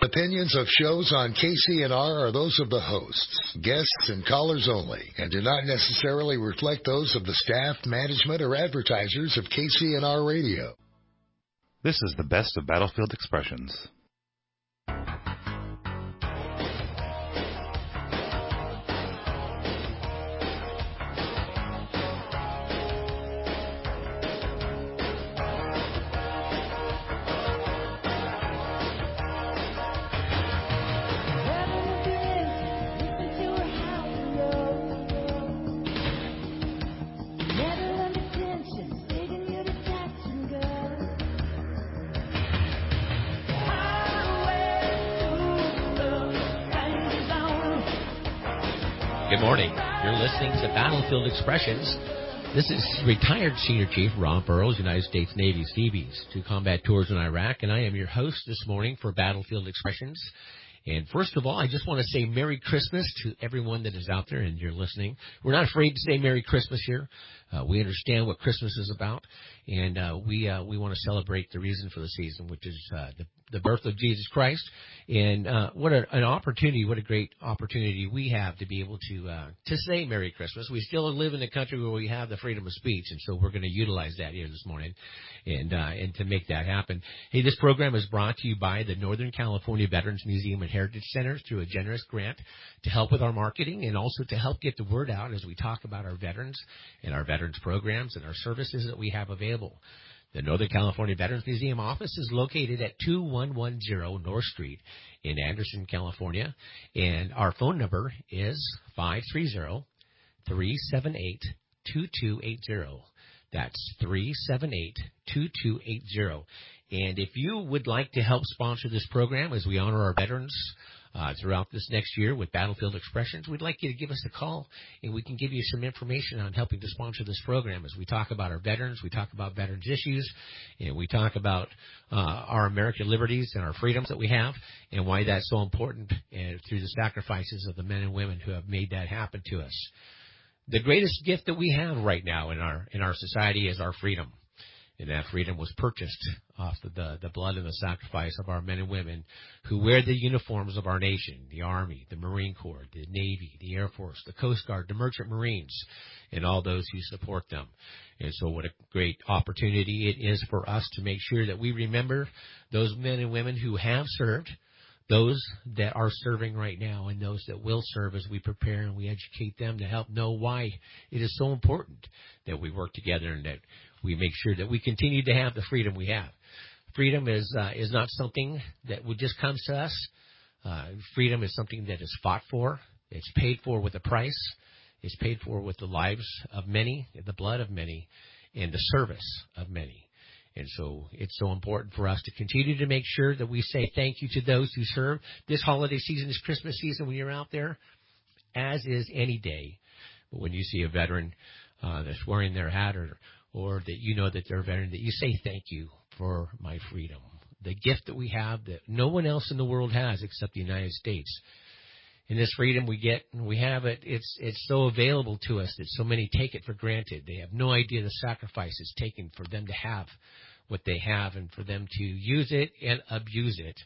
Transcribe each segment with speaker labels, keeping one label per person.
Speaker 1: Opinions of shows on KCNR are those of the hosts, guests, and callers only, and do not necessarily reflect those of the staff, management, or advertisers of KCNR Radio.
Speaker 2: This is the best of Battlefield Expressions.
Speaker 3: Good morning. You're listening to Battlefield Expressions. This is retired Senior Chief Rob Burrows, United States Navy Seabees, to combat tours in Iraq, and I am your host this morning for Battlefield Expressions. And first of all, I just want to say Merry Christmas to everyone that is out there and you're listening. We're not afraid to say Merry Christmas here. We understand what Christmas is about, and we want to celebrate the reason for the season, which is the birth of Jesus Christ. And what an opportunity, what a great opportunity we have to be able to say Merry Christmas. We still live in a country where we have the freedom of speech, and so we're going to utilize that here this morning and to make that happen. Hey, this program is brought to you by the Northern California Veterans Museum and Heritage Center through a generous grant to help with our marketing and also to help get the word out as we talk about our veterans and our veterans programs and our services that we have available. The Northern California Veterans Museum office is located at 2110 North Street in Anderson, California, and our phone number is 530-378-2280. That's 378-2280. And if you would like to help sponsor this program as we honor our veterans throughout this next year with Battlefield Expressions, we'd like you to give us a call, and we can give you some information on helping to sponsor this program as we talk about our veterans, we talk about veterans issues, and we talk about our American liberties and our freedoms that we have and why that's so important through the sacrifices of the men and women who have made that happen to us. The greatest gift that we have right now in our society is our freedom. And that freedom was purchased off the blood and the sacrifice of our men and women who wear the uniforms of our nation, the Army, the Marine Corps, the Navy, the Air Force, the Coast Guard, the Merchant Marines, and all those who support them. And so what a great opportunity it is for us to make sure that we remember those men and women who have served, those that are serving right now, and those that will serve as we prepare and we educate them to help know why it is so important that we work together and that we make sure that we continue to have the freedom we have. Freedom is not something that would just come to us. Freedom is something that is fought for. It's paid for with a price. It's paid for with the lives of many, the blood of many, and the service of many. And so it's so important for us to continue to make sure that we say thank you to those who serve. This holiday season, this Christmas season, when you're out there, as is any day. But when you see a veteran that's wearing their hat or that you know that they're a veteran, that you say thank you for my freedom. The gift that we have that no one else in the world has except the United States. And this freedom we get and we have it, it's so available to us that so many take it for granted. They have no idea the sacrifices taken for them to have what they have and for them to use it and abuse it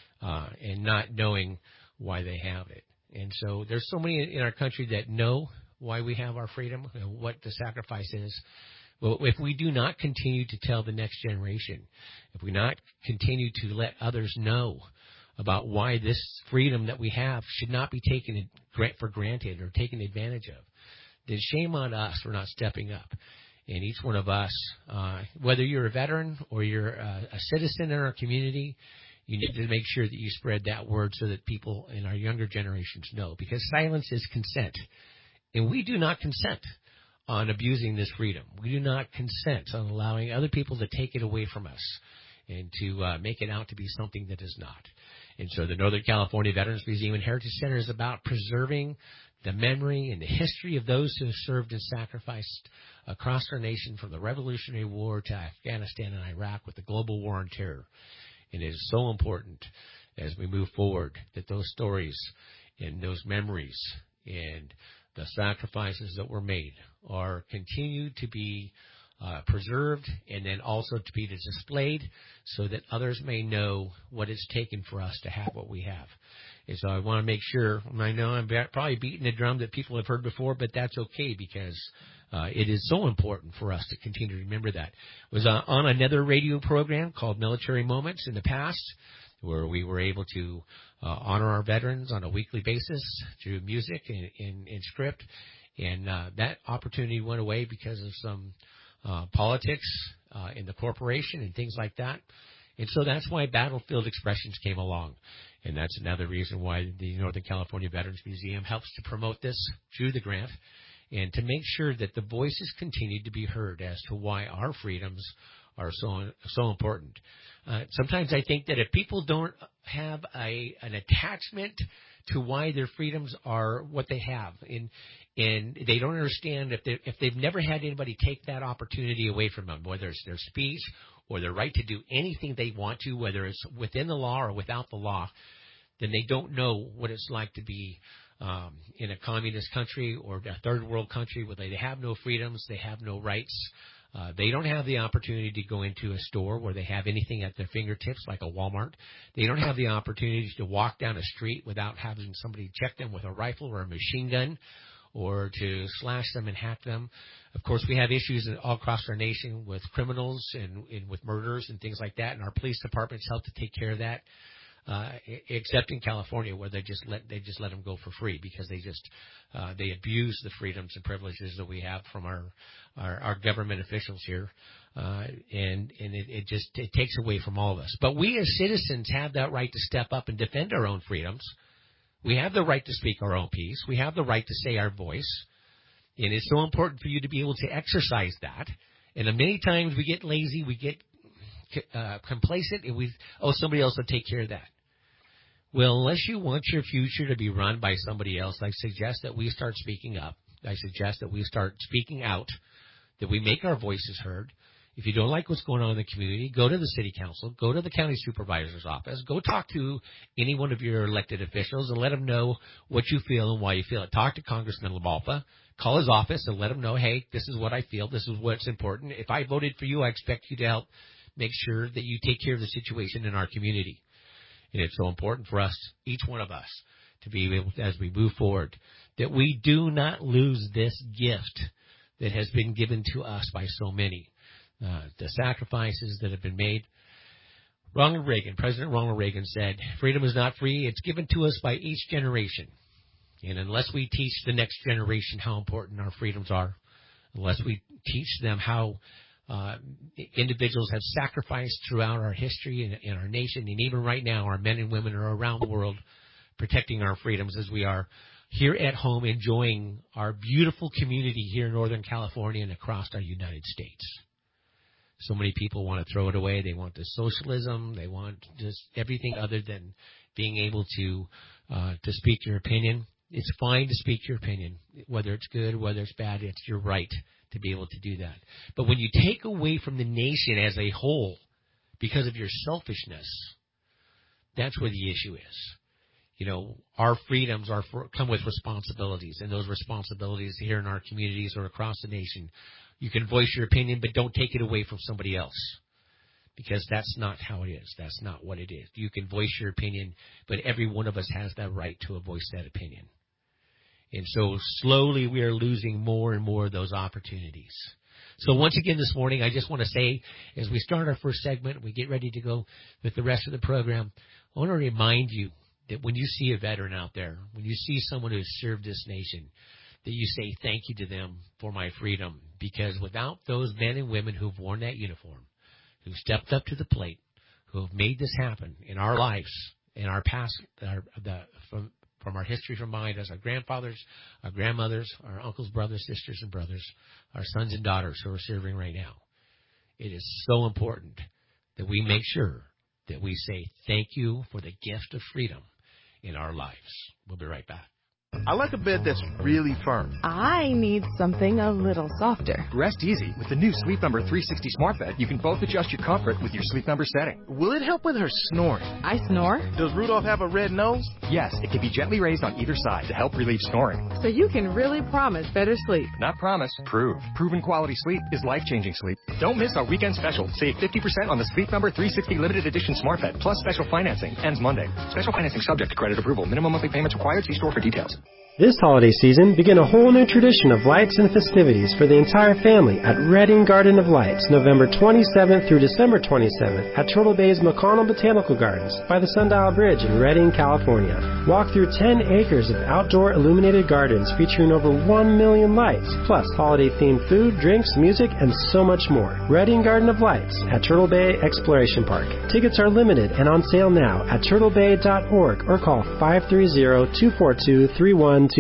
Speaker 3: and not knowing why they have it. And so there's so many in our country that know why we have our freedom and what the sacrifice is. Well, if we do not continue to tell the next generation, if we not continue to let others know about why this freedom that we have should not be taken for granted or taken advantage of, then shame on us for not stepping up. And each one of us, whether you're a veteran or you're a citizen in our community, you need to make sure that you spread that word so that people in our younger generations know. Because silence is consent. And we do not consent on abusing this freedom. We do not consent on allowing other people to take it away from us and to make it out to be something that is not. And so the Northern California Veterans Museum and Heritage Center is about preserving the memory and the history of those who have served and sacrificed across our nation from the Revolutionary War to Afghanistan and Iraq with the global war on terror. And it is so important as we move forward that those stories and those memories and the sacrifices that were made are continued to be preserved, and then also to be displayed so that others may know what it's taken for us to have what we have. And so I want to make sure, I know I'm probably beating a drum that people have heard before, but that's okay because it is so important for us to continue to remember that. It was on another radio program called Military Moments in the past, where we were able to honor our veterans on a weekly basis through music and script. And that opportunity went away because of some politics in the corporation and things like that. And so that's why Battlefield Expressions came along. And that's another reason why the Northern California Veterans Museum helps to promote this through the grant and to make sure that the voices continue to be heard as to why our freedoms are so important. Sometimes I think that if people don't have an attachment to why their freedoms are what they have, and they don't understand if they've never had anybody take that opportunity away from them, whether it's their speech or their right to do anything they want to, whether it's within the law or without the law, then they don't know what it's like to be in a communist country or a third world country where they have no freedoms, they have no rights. They don't have the opportunity to go into a store where they have anything at their fingertips, like a Walmart. They don't have the opportunity to walk down a street without having somebody check them with a rifle or a machine gun, or to slash them and hack them. Of course, we have issues all across our nation with criminals and with murders and things like that, and our police departments help to take care of that. Except in California, where they just let them go for free because they abuse the freedoms and privileges that we have from our government officials here, and it takes away from all of us. But we as citizens have that right to step up and defend our own freedoms. We have the right to speak our own piece. We have the right to say our voice, and it's so important for you to be able to exercise that. And many times we get lazy, we get complacent, and somebody else will take care of that. Well, unless you want your future to be run by somebody else, I suggest that we start speaking up. I suggest that we start speaking out, that we make our voices heard. If you don't like what's going on in the community, go to the city council, go to the county supervisor's office, go talk to any one of your elected officials and let them know what you feel and why you feel it. Talk to Congressman LaBalfa, call his office and let him know, hey, this is what I feel, this is what's important. If I voted for you, I expect you to help make sure that you take care of the situation in our community. And it's so important for us, each one of us, to be able to, as we move forward, that we do not lose this gift that has been given to us by so many. The sacrifices that have been made. President Ronald Reagan said, freedom is not free, it's given to us by each generation. And unless we teach the next generation how important our freedoms are, unless we teach them how individuals have sacrificed throughout our history in our nation, and even right now our men and women are around the world protecting our freedoms as we are here at home enjoying our beautiful community here in Northern California and across our United States. So many people want to throw it away. They want the socialism. They want just everything other than being able to speak your opinion. It's fine to speak your opinion, whether it's good, whether it's bad. It's your right to be able to do that. But when you take away from the nation as a whole because of your selfishness, that's where the issue is. You know, our freedoms come with responsibilities, and those responsibilities here in our communities or across the nation, you can voice your opinion, but don't take it away from somebody else, because that's not how it is. That's not what it is. You can voice your opinion, but every one of us has that right to voice that opinion. And so slowly we are losing more and more of those opportunities. So once again this morning, I just want to say, as we start our first segment, we get ready to go with the rest of the program, I want to remind you that when you see a veteran out there, when you see someone who has served this nation, that you say thank you to them for my freedom. Because without those men and women who've worn that uniform, who've stepped up to the plate, who have made this happen in our lives, in our past, from our history from behind us, our grandfathers, our grandmothers, our uncles, brothers, sisters, and brothers, our sons and daughters who are serving right now. It is so important that we make sure that we say thank you for the gift of freedom in our lives. We'll be right back.
Speaker 4: I like a bed that's really firm.
Speaker 5: I need something a little softer.
Speaker 6: Rest easy with the new Sleep Number 360 Smart Bed. You can both adjust your comfort with your Sleep Number setting.
Speaker 4: Will it help with her snoring?
Speaker 5: I snore?
Speaker 4: Does Rudolph have a red nose?
Speaker 6: Yes, it can be gently raised on either side to help relieve snoring.
Speaker 5: So you can really promise better sleep.
Speaker 6: Not promise, prove. Proven quality sleep is life-changing sleep. Don't miss our weekend special. Save 50% on the Sleep Number 360 Limited Edition Smart Bed plus special financing. Ends Monday. Special financing subject to credit approval. Minimum monthly payments required. See store for details.
Speaker 7: This holiday season, begin a whole new tradition of lights and festivities for the entire family at Redding Garden of Lights, November 27th through December 27th at Turtle Bay's McConnell Botanical Gardens by the Sundial Bridge in Redding, California. Walk through 10 acres of outdoor illuminated gardens featuring over 1 million lights, plus holiday-themed food, drinks, music, and so much more. Redding Garden of Lights at Turtle Bay Exploration Park. Tickets are limited and on sale now at turtlebay.org or call 530-242-3123.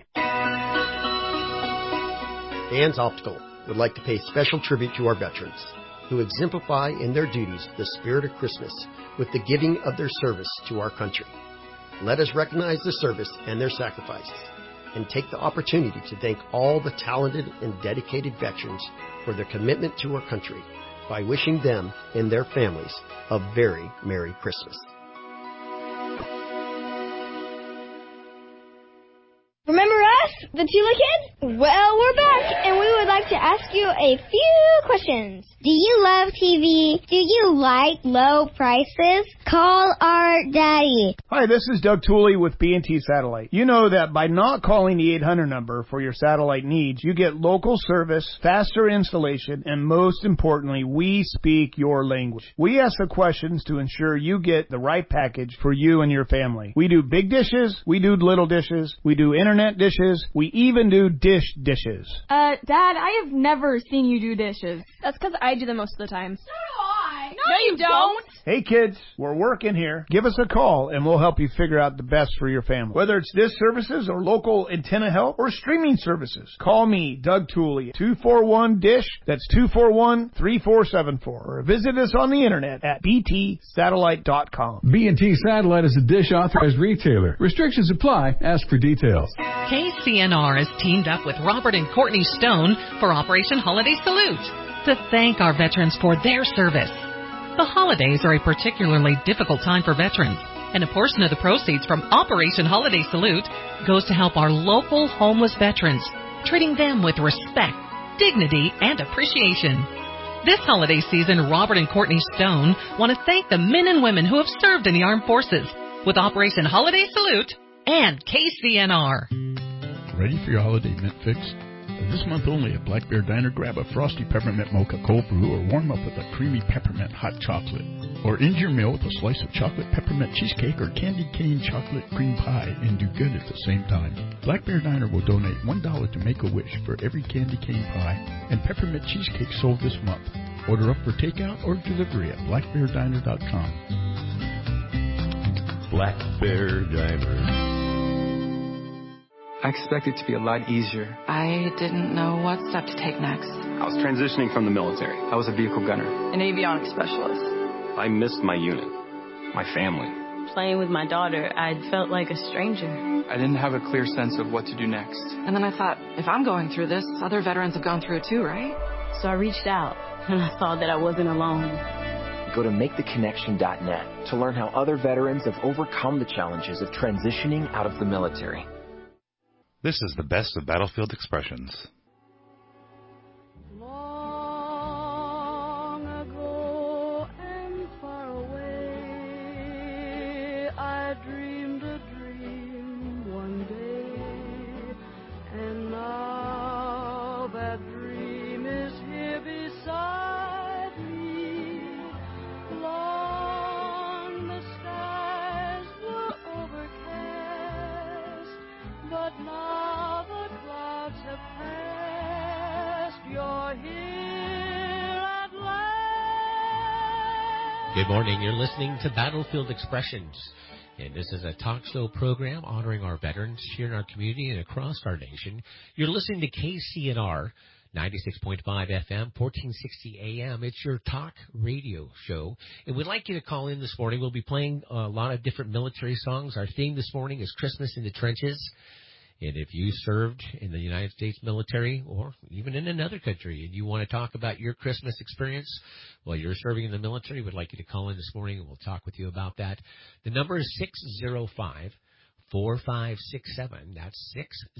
Speaker 8: Dan's Optical would like to pay special tribute to our veterans who exemplify in their duties the spirit of Christmas with the giving of their service to our country. Let us recognize their service and their sacrifices and take the opportunity to thank all the talented and dedicated veterans for their commitment to our country by wishing them and their families a very Merry Christmas.
Speaker 9: Remember us, the Tula Kids? Well, we're back, and we would like to ask you a few questions. Do you love TV? Do you like low prices? Call our daddy.
Speaker 10: Hi, this is Doug Tooley with B&T Satellite. You know that by not calling the 800 number for your satellite needs, you get local service, faster installation, and most importantly, we speak your language. We ask the questions to ensure you get the right package for you and your family. We do big dishes, we do little dishes, we do internet dishes, we even do dishes.
Speaker 11: Dad, I have never seen you do dishes. That's because I do them most of the time. So do I. No, you don't.
Speaker 10: Hey kids, we're working here. Give us a call and we'll help you figure out the best for your family. Whether it's dish services or local antenna help or streaming services, call me, Doug Tooley, 241-DISH. That's 241-3474. Or visit us on the internet at btsatellite.com.
Speaker 12: B&T Satellite is a Dish authorized retailer. Restrictions apply. Ask for details.
Speaker 13: KCNR has teamed up with Robert and Courtney Stone for Operation Holiday Salute to thank our veterans for their service. The holidays are a particularly difficult time for veterans, and a portion of the proceeds from Operation Holiday Salute goes to help our local homeless veterans, treating them with respect, dignity, and appreciation. This holiday season, Robert and Courtney Stone want to thank the men and women who have served in the armed forces with Operation Holiday Salute and KCNR.
Speaker 14: Ready for your holiday mint fix? This month only at Black Bear Diner, grab a frosty peppermint mocha cold brew or warm up with a creamy peppermint hot chocolate. Or end your meal with a slice of chocolate peppermint cheesecake or candy cane chocolate cream pie and do good at the same time. Black Bear Diner will donate $1 to Make-A-Wish for every candy cane pie and peppermint cheesecake sold this month. Order up for takeout or delivery at blackbeardiner.com.
Speaker 15: Black Bear Diner.
Speaker 16: I expected it to be a lot easier.
Speaker 17: I didn't know what step to take next.
Speaker 18: I was transitioning from the military.
Speaker 16: I was a vehicle gunner.
Speaker 17: An avionics specialist.
Speaker 18: I missed my unit, my family.
Speaker 19: Playing with my daughter, I felt like a stranger.
Speaker 16: I didn't have a clear sense of what to do next.
Speaker 17: And then I thought, if I'm going through this, other veterans have gone through it too, right?
Speaker 19: So I reached out, and I saw that I wasn't alone.
Speaker 20: Go to MakeTheConnection.net to learn how other veterans have overcome the challenges of transitioning out of the military.
Speaker 2: This is the best of Battlefield Expressions.
Speaker 21: Long ago and far away, I dreamed a dream one day, and now that dream is here beside me. Long the skies were overcast, but now the clouds have passed. You're here at last.
Speaker 3: Good morning. You're listening to Battlefield Expressions, and this is a talk show program honoring our veterans here in our community and across our nation. You're listening to KCNR 96.5 FM, 1460 AM. It's your talk radio show, and we'd like you to call in this morning. We'll be playing a lot of different military songs. Our theme this morning is Christmas in the Trenches. And if you served in the United States military or even in another country and you want to talk about your Christmas experience while you're serving in the military, we'd like you to call in this morning and we'll talk with you about that. The number is 605-4567. That's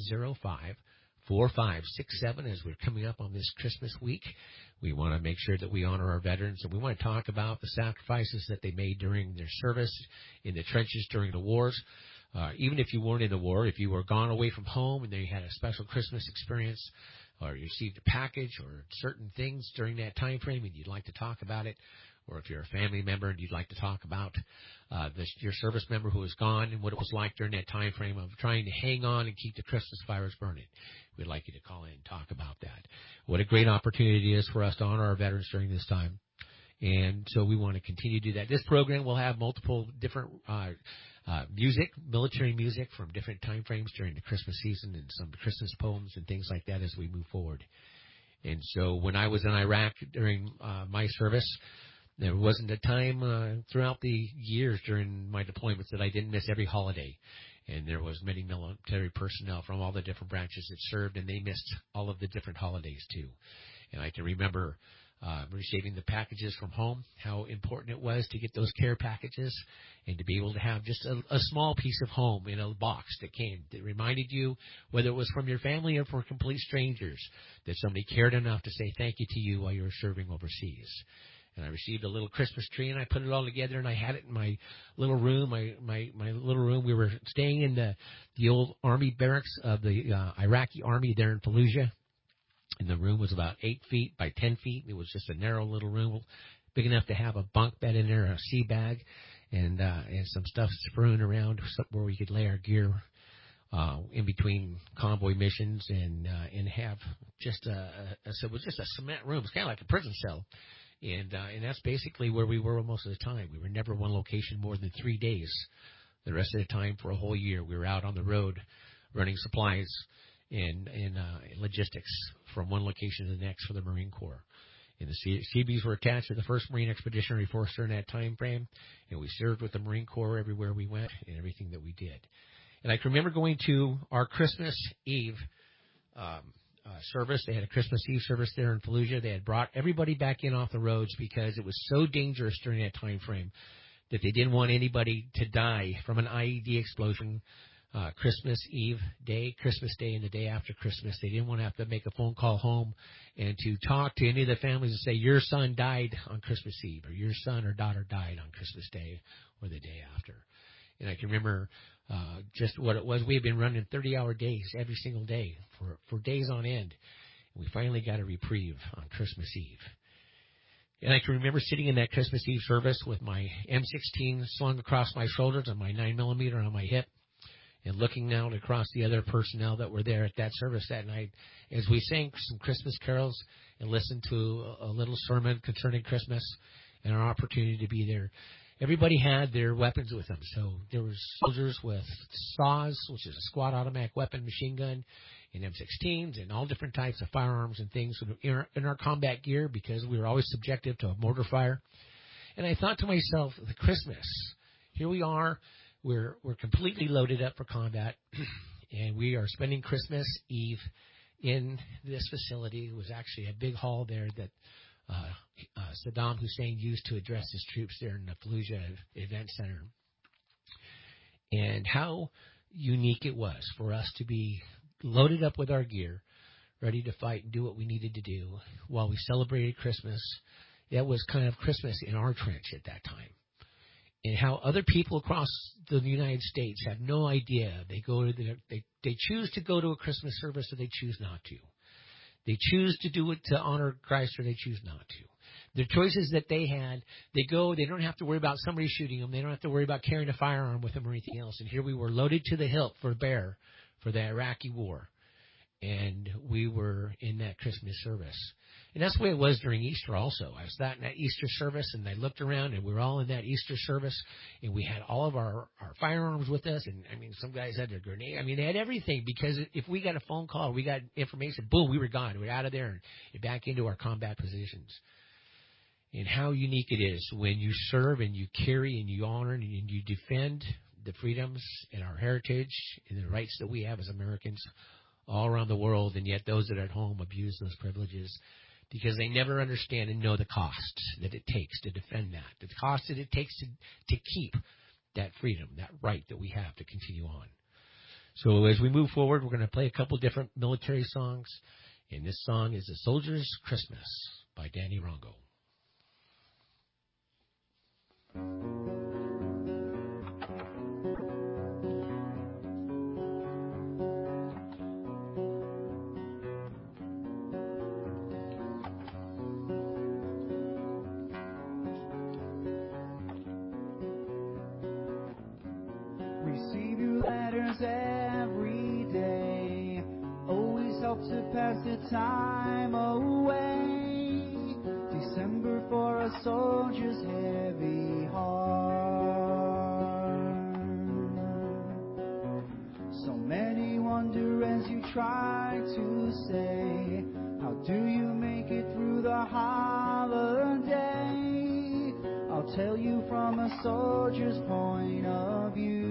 Speaker 3: 605-4567 as we're coming up on this Christmas week. We want to make sure that we honor our veterans, and we want to talk about the sacrifices that they made during their service in the trenches during the wars. Even if you weren't in the war, if you were gone away from home and they had a special Christmas experience or you received a package or certain things during that time frame and you'd like to talk about it, or if you're a family member and you'd like to talk about your service member who is gone and what it was like during that time frame of trying to hang on and keep the Christmas fires burning, we'd like you to call in and talk about that. What a great opportunity it is for us to honor our veterans during this time. And so we want to continue to do that. This program will have multiple different music, military music from different time frames during the Christmas season and some Christmas poems and things like that as we move forward. And so when I was in Iraq during my service, there wasn't a time throughout the years during my deployments that I didn't miss every holiday. And there was many military personnel from all the different branches that served, and they missed all of the different holidays too. And I can remember receiving the packages from home, how important it was to get those care packages and to be able to have just a small piece of home in a box that came, that reminded you, whether it was from your family or from complete strangers, that somebody cared enough to say thank you to you while you were serving overseas. And I received a little Christmas tree, and I put it all together, and I had it in my little room, my little room. We were staying in the old army barracks of the Iraqi army there in Fallujah. And the room was about 8 feet by 10 feet. It was just a narrow little room, big enough to have a bunk bed in there, a sea bag, and some stuff strewn around where we could lay our gear in between convoy missions and have just so it was just a cement room. It's kind of like a prison cell. And that's basically where we were most of the time. We were never one location more than 3 days. The rest of the time, for a whole year, we were out on the road running supplies and logistics from one location to the next for the Marine Corps. And the Seabees were attached to the 1st Marine Expeditionary Force during that time frame, and we served with the Marine Corps everywhere we went and everything that we did. And I can remember going to our Christmas Eve service. They had a Christmas Eve service there in Fallujah. They had brought everybody back in off the roads because it was so dangerous during that time frame that they didn't want anybody to die from an IED explosion Christmas Eve day, Christmas Day, and the day after Christmas. They didn't want to have to make a phone call home and to talk to any of the families and say, your son died on Christmas Eve, or your son or daughter died on Christmas Day or the day after. And I can remember just what it was. We had been running 30-hour days every single day for days on end. And we finally got a reprieve on Christmas Eve. And I can remember sitting in that Christmas Eve service with my M16 slung across my shoulders and my 9mm on my hip, and looking out across the other personnel that were there at that service that night as we sang some Christmas carols and listened to a little sermon concerning Christmas and our opportunity to be there. Everybody had their weapons with them. So there was soldiers with saws, which is a squad automatic weapon, machine gun, and M16s, and all different types of firearms and things in our combat gear because we were always subjective to a mortar fire. And I thought to myself, the Christmas, here we are. We're completely loaded up for combat, and we are spending Christmas Eve in this facility. It was actually a big hall there that Saddam Hussein used to address his troops there in the Fallujah Event Center. And how unique it was for us to be loaded up with our gear, ready to fight and do what we needed to do while we celebrated Christmas. That was kind of Christmas in our trench at that time. And how other people across the United States have no idea. They choose to go to a Christmas service or they choose not to. They choose to do it to honor Christ or they choose not to. The choices that they had, they don't have to worry about somebody shooting them. They don't have to worry about carrying a firearm with them or anything else. And here we were loaded to the hilt for bear for the Iraqi war. And we were in that Christmas service. And that's the way it was during Easter also. I was in that Easter service, and I looked around, and we were all in that Easter service, and we had all of our firearms with us. And, I mean, some guys had their grenade. I mean, they had everything because if we got a phone call, we got information, boom, we were gone. We were out of there and back into our combat positions. And how unique it is when you serve and you carry and you honor and you defend the freedoms and our heritage and the rights that we have as Americans all around the world, and yet those that are at home abuse those privileges because they never understand and know the cost that it takes to defend that, the cost that it takes to keep that freedom, that right that we have to continue on. So as we move forward, we're going to play a couple different military songs, and this song is A Soldier's Christmas by Danny Rongo.
Speaker 1: Receive your letters every day, always help to pass the time away. December for a soldier's heavy heart. So many wonder as you try to say, how do you make it through the holiday? I'll tell you from a soldier's point of view.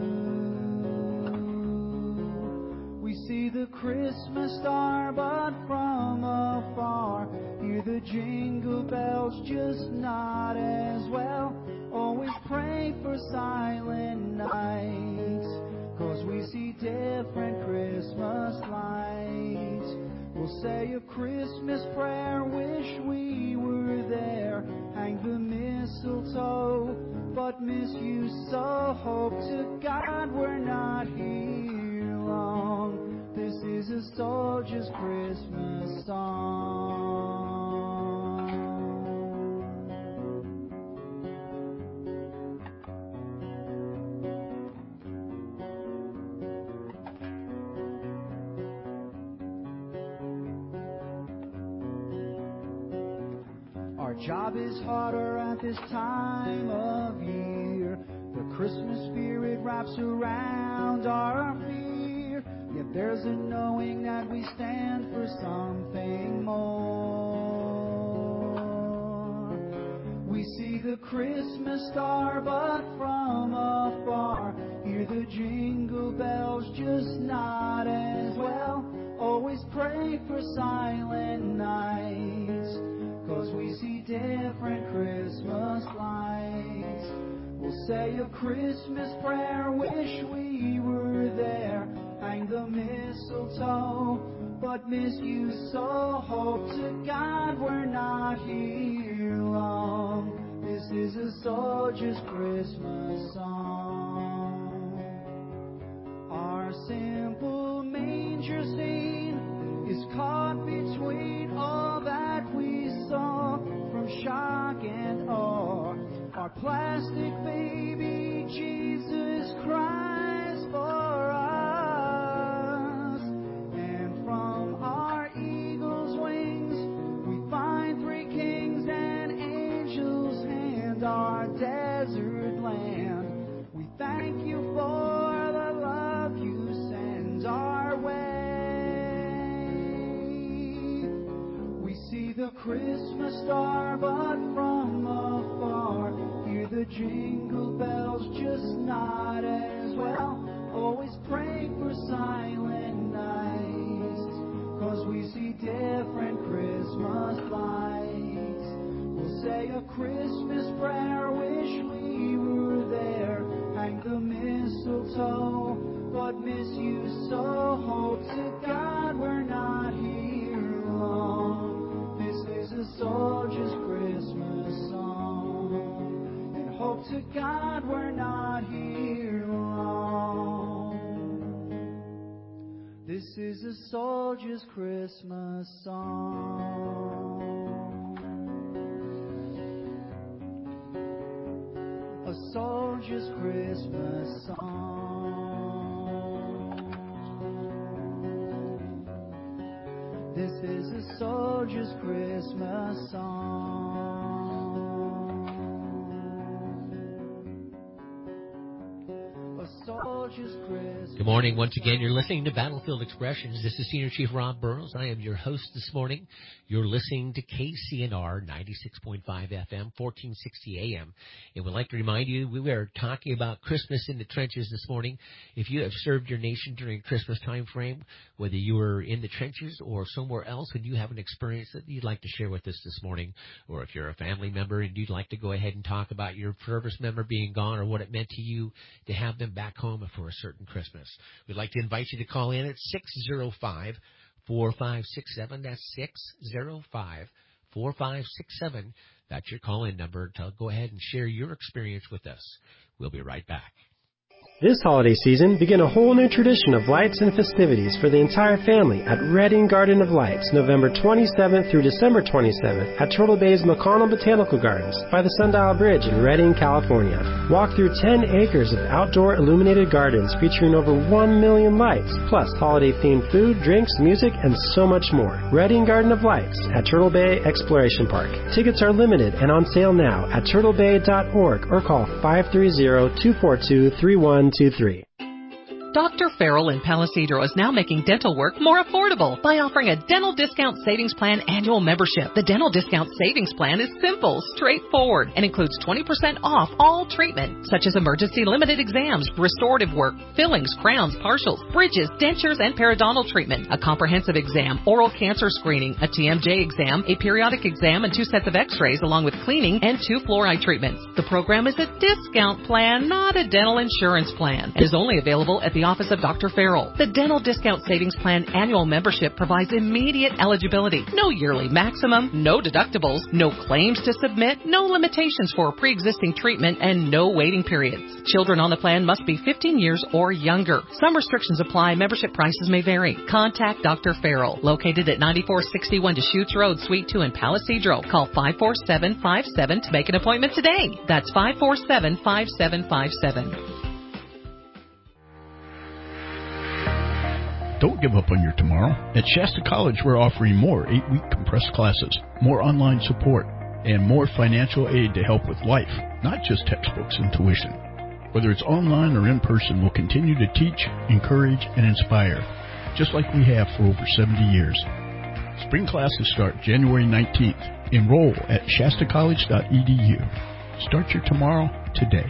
Speaker 1: We see the Christmas star, but from afar, hear the jingle bells, just not as well. Always pray for silent nights, 'cause we see different Christmas lights. We'll say a Christmas prayer, wish we were there, hang the mistletoe, but miss you so. Hope to God we're not here long. This is a soldier's Christmas song. Our job is harder at this time of year. The Christmas spirit wraps around our fear. Yet there's a knowing that we stand for something more. We see the Christmas star, but from afar, hear the jingle bells, just not as well. Always pray for silent nights, 'cause we see different Christmas lights. We'll say a Christmas prayer, wish we were there, hang the mistletoe, but miss you so. Hope to God we're not here long. This is a soldier's Christmas song. Our simple manger scene is caught between all that we saw, from shock and awe. Our plastic baby Jesus cries for us, and from our eagle's wings we find three kings and angels hand our desert land. We thank you for the love you send our way. We see the Christmas star, but from afar, hear the jingle bells, just not as well. Always pray for silent nights, 'cause we see different Christmas lights. We'll say a Christmas prayer, wish we were there, hang the mistletoe, but miss you so. Hope to God we're not here long. This is a soldier's Christmas song, and hope to God we're not here long. This is a soldier's Christmas song. A soldier's Christmas song. This is a soldier's Christmas song. A soldier's Christmas.
Speaker 3: Good morning. Once again, you're listening to Battlefield Expressions. This is Senior Chief Rob Burrows. I am your host this morning. You're listening to KCNR 96.5 FM, 1460 AM. And we'd like to remind you, we are talking about Christmas in the trenches this morning. If you have served your nation during Christmas time frame, whether you were in the trenches or somewhere else, and you have an experience that you'd like to share with us this morning, or if you're a family member and you'd like to go ahead and talk about your service member being gone or what it meant to you to have them back home for a certain Christmas, we'd like to invite you to call in at 605-4567. That's 605-4567. That's your call-in number to go ahead and share your experience with us. We'll be right back.
Speaker 7: This holiday season, begin a whole new tradition of lights and festivities for the entire family at Redding Garden of Lights, November 27th through December 27th at Turtle Bay's McConnell Botanical Gardens by the Sundial Bridge in Redding, California. Walk through 10 acres of outdoor illuminated gardens featuring over 1 million lights, plus holiday-themed food, drinks, music, and so much more. Redding Garden of Lights at Turtle Bay Exploration Park. Tickets are limited and on sale now at turtlebay.org or call 530-242-3123.
Speaker 13: Dr. Farrell in Palisadro is now making dental work more affordable by offering a Dental Discount Savings Plan annual membership. The Dental Discount Savings Plan is simple, straightforward, and includes 20% off all treatment, such as emergency limited exams, restorative work, fillings, crowns, partials, bridges, dentures, and periodontal treatment, a comprehensive exam, oral cancer screening, a TMJ exam, a periodic exam, and 2 sets of x-rays, along with cleaning and 2 fluoride treatments. The program is a discount plan, not a dental insurance plan. It is only available at the office of Dr. Farrell. The Dental Discount Savings Plan annual membership provides immediate eligibility. No yearly maximum, no deductibles, no claims to submit, no limitations for pre-existing treatment, and no waiting periods. Children on the plan must be 15 years or younger. Some restrictions apply. Membership prices may vary. Contact Dr. Farrell, located at 9461 Deschutes Road, Suite 2 in Palisadro. Call 54757 to make an appointment today. That's 547-5757.
Speaker 14: Don't give up on your tomorrow. At Shasta College, we're offering more 8-week compressed classes, more online support, and more financial aid to help with life, not just textbooks and tuition. Whether it's online or in person, we'll continue to teach, encourage, and inspire, just like we have for over 70 years. Spring classes start January 19th. Enroll at shastacollege.edu. Start your tomorrow today.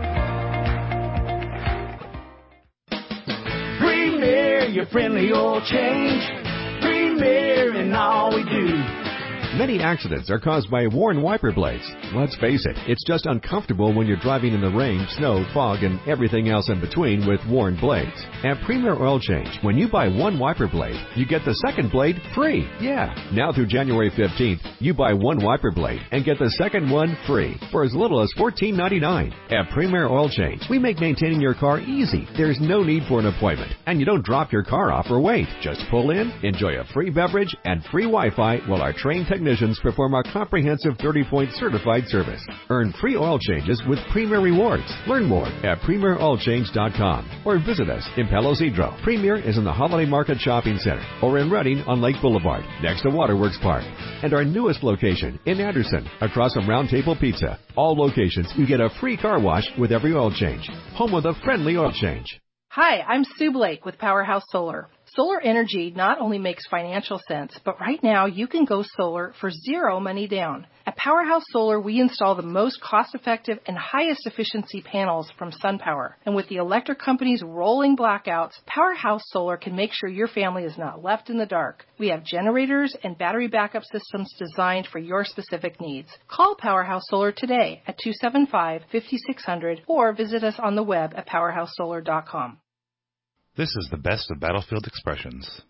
Speaker 1: Your friendly oil change, Premier in all we do.
Speaker 4: Many accidents are caused by worn wiper blades. Let's face it, it's just uncomfortable when you're driving in the rain, snow, fog, and everything else in between with worn blades. At Premier Oil Change, when you buy one wiper blade, you get the second blade free. Yeah, now through January 15th, you buy one wiper blade and get the second one free for as little as $14.99. At Premier Oil Change, we make maintaining your car easy. There's no need for an appointment, and you don't drop your car off or wait. Just pull in, enjoy a free beverage and free Wi-Fi while our trained technicians perform our comprehensive 30-point certified service. Earn free oil changes with Premier Rewards. Learn more at PremierOilChange.com or visit us in Palo Cedro. Premier is in the Holiday Market Shopping Center or in Redding on Lake Boulevard next to Waterworks Park. And our newest location in Anderson across from Round Table Pizza. All locations you get a free car wash with every oil change. Home with a friendly oil change.
Speaker 22: Hi, I'm Sue Blake with Powerhouse Solar. Solar energy not only makes financial sense, but right now you can go solar for zero money down. At Powerhouse Solar, we install the most cost-effective and highest efficiency panels from SunPower. And with the electric company's rolling blackouts, Powerhouse Solar can make sure your family is not left in the dark. We have generators and battery backup systems designed for your specific needs. Call Powerhouse Solar today at 275-5600 or visit us on the web at powerhousesolar.com.
Speaker 2: This is the best of Battlefield Expressions.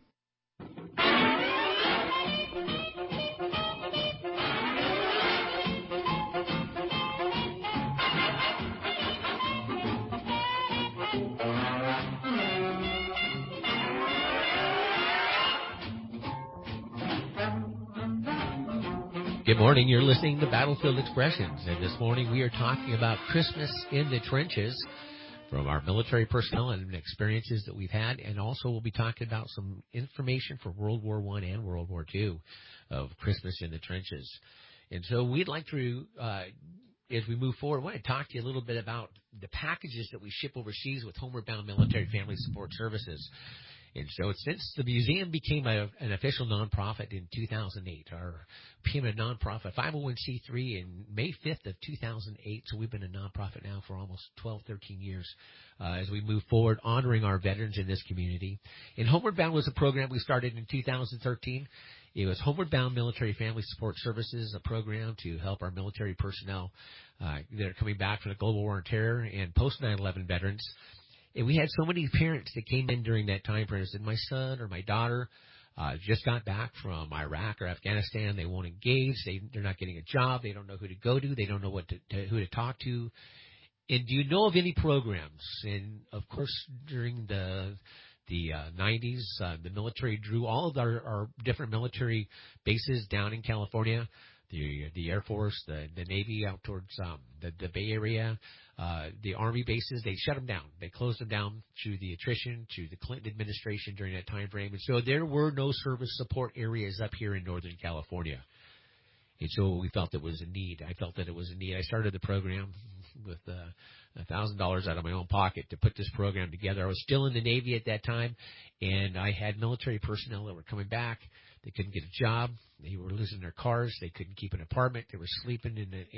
Speaker 3: Good morning. You're listening to Battlefield Expressions, and this morning we are talking about Christmas in the trenches from our military personnel and experiences that we've had, and also we'll be talking about some information for World War I and World War II of Christmas in the trenches. And so we'd like to as we move forward, I want to talk to you a little bit about the packages that we ship overseas with Homeward Bound Military Family Support Services. And so since the museum became an official nonprofit in 2008, became a nonprofit 501c3 in May 5th of 2008, so we've been a nonprofit now for almost 12, 13 years as we move forward, honoring our veterans in this community. And Homeward Bound was a program we started in 2013. It was Homeward Bound Military Family Support Services, a program to help our military personnel that are coming back from the global war on terror and post 9/11 veterans. And we had so many parents that came in during that time frame and said, my son or my daughter just got back from Iraq or Afghanistan. They won't engage. They're not getting a job. They don't know who to go to. They don't know who to talk to. And do you know of any programs? And, of course, during the 90s, the military drew all of our different military bases down in California. The Air Force, the Navy out towards the Bay Area, the Army bases, they shut them down. They closed them down through the attrition, through the Clinton administration during that time frame. And so there were no service support areas up here in Northern California. And so we felt it was a need. I felt that it was a need. I started the program with $1,000 out of my own pocket to put this program together. I was still in the Navy at that time, and I had military personnel that were coming back. They couldn't get a job. They were losing their cars. They couldn't keep an apartment. They were sleeping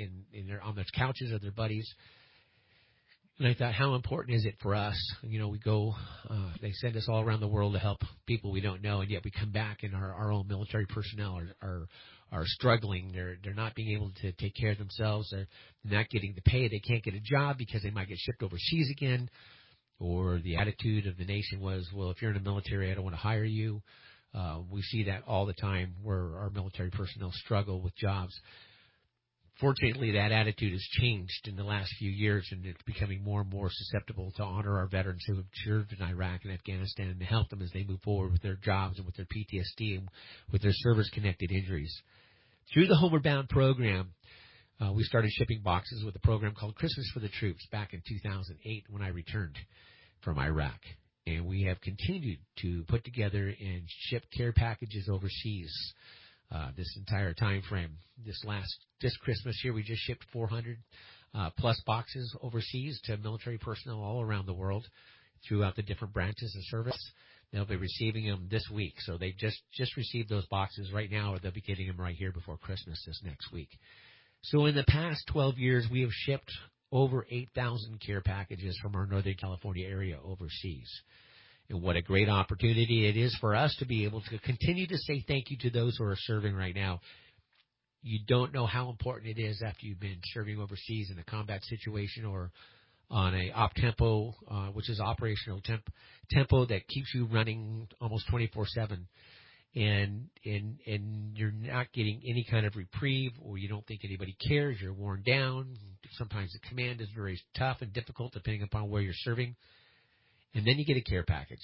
Speaker 3: on the couches of their buddies. And I thought, how important is it for us? You know, we go, they send us all around the world to help people we don't know, and yet we come back and our own military personnel are struggling. They're not being able to take care of themselves. They're not getting the pay. They can't get a job because they might get shipped overseas again. Or the attitude of the nation was, well, if you're in the military, I don't want to hire you. We see that all the time where our military personnel struggle with jobs. Fortunately, that attitude has changed in the last few years, and it's becoming more and more susceptible to honor our veterans who have served in Iraq and Afghanistan and to help them as they move forward with their jobs and with their PTSD and with their service-connected injuries. Through the Homeward Bound program, we started shipping boxes with a program called Christmas for the Troops back in 2008 when I returned from Iraq. And we have continued to put together and ship care packages overseas this entire time frame. This Christmas year, we just shipped 400 plus boxes overseas to military personnel all around the world throughout the different branches of service. They'll be receiving them this week. So they just received those boxes right now, or they'll be getting them right here before Christmas this next week. So in the past 12 years, we have shipped over 8,000 care packages from our Northern California area overseas. And what a great opportunity it is for us to be able to continue to say thank you to those who are serving right now. You don't know how important it is after you've been serving overseas in a combat situation or on a op tempo, which is operational tempo that keeps you running almost 24/7. And you're not getting any kind of reprieve, or you don't think anybody cares. You're worn down. Sometimes the command is very tough and difficult depending upon where you're serving. And then you get a care package,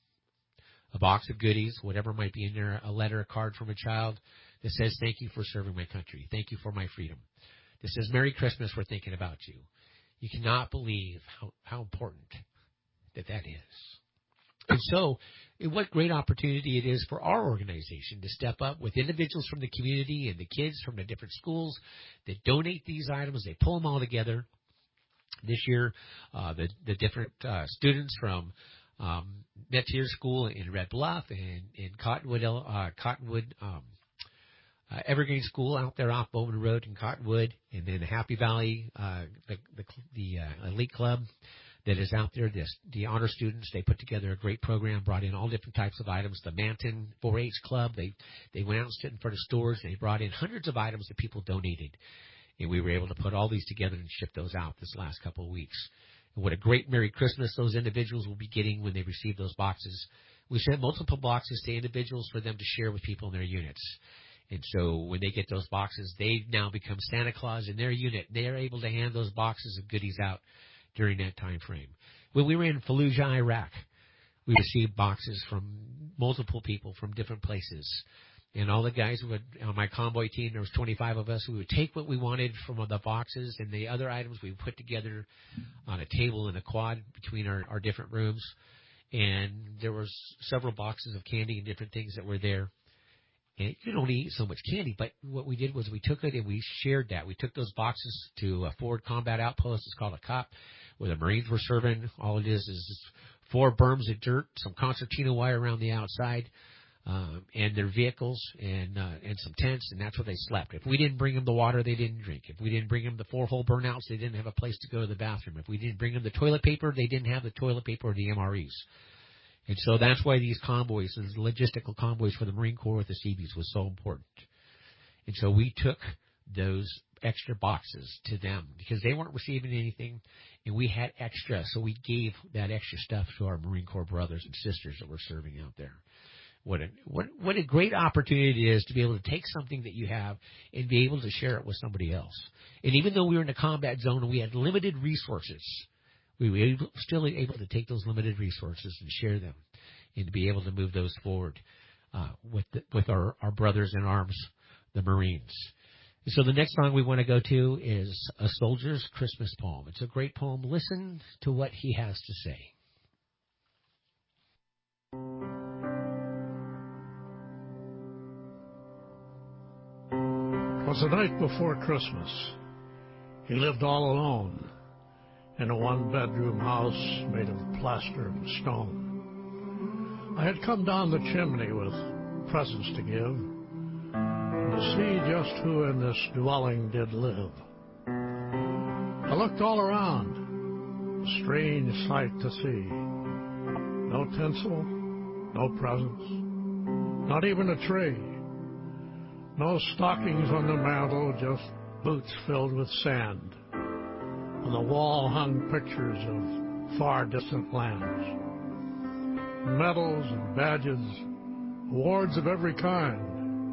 Speaker 3: a box of goodies, whatever might be in there, a letter, a card from a child that says, thank you for serving my country. Thank you for my freedom. This says, Merry Christmas, we're thinking about you. You cannot believe how important that is. And so, what great opportunity it is for our organization to step up with individuals from the community and the kids from the different schools that donate these items. They pull them all together. This year, the different students from Metier School in Red Bluff and in Cottonwood, Evergreen School out there off Bowman Road in Cottonwood, and then Happy Valley, the Elite Club that is out there, the honor students. They put together a great program, brought in all different types of items. The Manton 4-H Club, they went out and stood in front of stores, and they brought in hundreds of items that people donated. And we were able to put all these together and ship those out this last couple of weeks. And what a great Merry Christmas those individuals will be getting when they receive those boxes. We sent multiple boxes to individuals for them to share with people in their units. And so when they get those boxes, they now become Santa Claus in their unit. They're able to hand those boxes of goodies out during that time frame. When we were in Fallujah, Iraq, we received boxes from multiple people from different places. And all the guys on my convoy team, there was 25 of us, we would take what we wanted from the boxes and the other items we would put together on a table in a quad between our different rooms. And there was several boxes of candy and different things that were there. And you don't eat so much candy, but what we did was we took it and we shared that. We took those boxes to a forward combat outpost. It's called a COP, where the Marines were serving. All it is 4 berms of dirt, some concertina wire around the outside, and their vehicles and some tents, and that's where they slept. If we didn't bring them the water, they didn't drink. If we didn't bring them the 4-hole burnouts, they didn't have a place to go to the bathroom. If we didn't bring them the toilet paper, they didn't have the toilet paper or the MREs. And so that's why these convoys, these logistical convoys for the Marine Corps with the Seabees was so important. And so we took those extra boxes to them because they weren't receiving anything, and we had extra. So we gave that extra stuff to our Marine Corps brothers and sisters that were serving out there. What a great opportunity it is to be able to take something that you have and be able to share it with somebody else. And even though we were in a combat zone and we had limited resources, we were still able to take those limited resources and share them and to be able to move those forward with our brothers in arms, the Marines. And so the next song we want to go to is A Soldier's Christmas Poem. It's a great poem. Listen to what he has to say.
Speaker 5: It was the night before Christmas. He lived all alone in a 1-bedroom house made of plaster and stone. I had come down the chimney with presents to give, and to see just who in this dwelling did live. I looked all around, a strange sight to see. No tinsel, no presents, not even a tree. No stockings on the mantel, just boots filled with sand. On the wall hung pictures of far distant lands. Medals and badges, awards of every kind.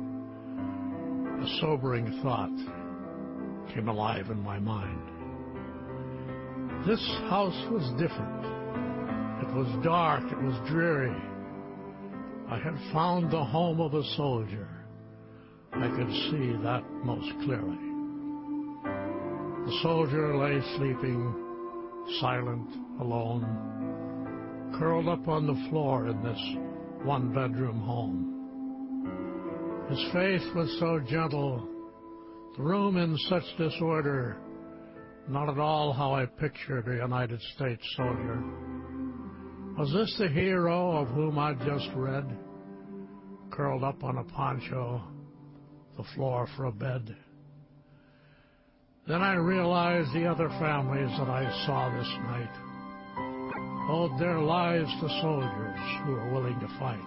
Speaker 5: A sobering thought came alive in my mind. This house was different. It was dark, it was dreary. I had found the home of a soldier. I could see that most clearly. The soldier lay sleeping, silent, alone, curled up on the floor in this 1-bedroom home. His face was so gentle, the room in such disorder, not at all how I pictured a United States soldier. Was this the hero of whom I'd just read, curled up on a poncho, the floor for a bed? Then I realized the other families that I saw this night owed their lives to soldiers who were willing to fight.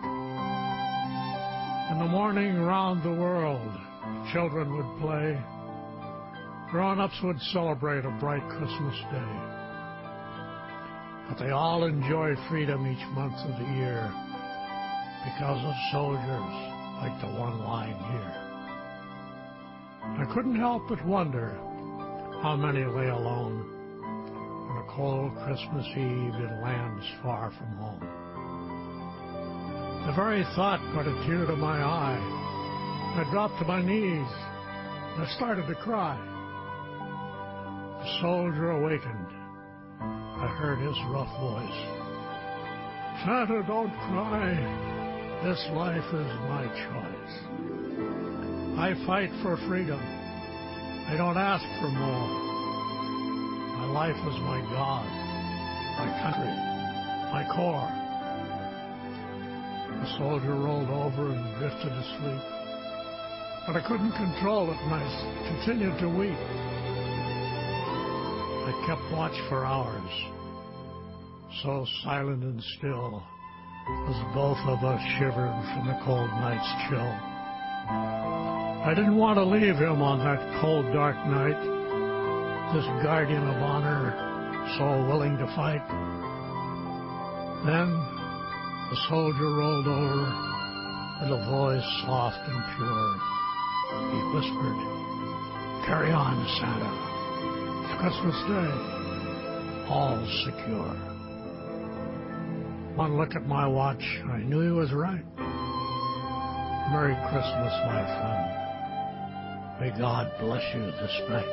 Speaker 5: In the morning round the world, children would play. Grown-ups would celebrate a bright Christmas day. But they all enjoy freedom each month of the year because of soldiers like the one lying here. I couldn't help but wonder how many lay alone on a cold Christmas Eve in lands far from home. The very thought brought a tear to my eye. I dropped to my knees and I started to cry. The soldier awakened. I heard his rough voice. "Santa, don't cry. This life is my choice. I fight for freedom. I don't ask for more. My life is my God, my country, my core." The soldier rolled over and drifted asleep. But I couldn't control it, and I continued to weep. I kept watch for hours, so silent and still, as both of us shivered from the cold night's chill. I didn't want to leave him on that cold, dark night, this guardian of honor, so willing to fight. Then the soldier rolled over with a voice soft and pure. He whispered, "Carry on, Santa. It's Christmas Day. All secure." One look at my watch, I knew he was right. Merry Christmas, my friend. May God bless you this night.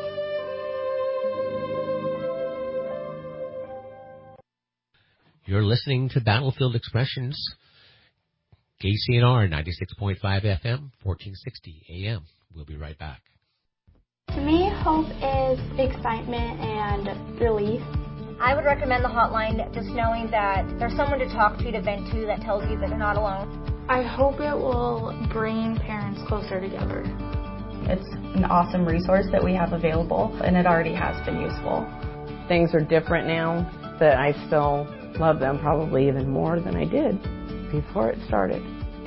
Speaker 3: You're listening to Battlefield Expressions. KCNR 96.5 FM, 1460 AM. We'll be right back.
Speaker 6: To me, hope is excitement and relief.
Speaker 8: I would recommend the hotline, just knowing that there's someone to talk to vent to, that tells you that you're not alone.
Speaker 6: I hope it will bring parents closer together.
Speaker 23: It's an awesome resource that we have available, and it already has been useful.
Speaker 24: Things are different now, but I still love them probably even more than I did before it started.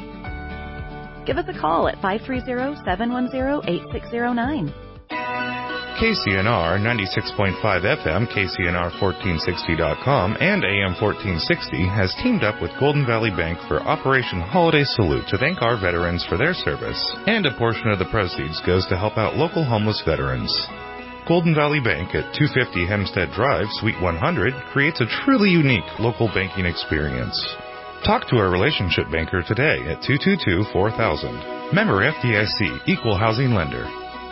Speaker 25: Give us a call at 530-710-8609.
Speaker 2: KCNR 96.5 FM, KCNR1460.com, and AM 1460 has teamed up with Golden Valley Bank for Operation Holiday Salute to thank our veterans for their service, and a portion of the proceeds goes to help out local homeless veterans. Golden Valley Bank at 250 Hempstead Drive, Suite 100, creates a truly unique local banking experience. Talk to our relationship banker today at 222-4000. Member FDIC, Equal Housing Lender.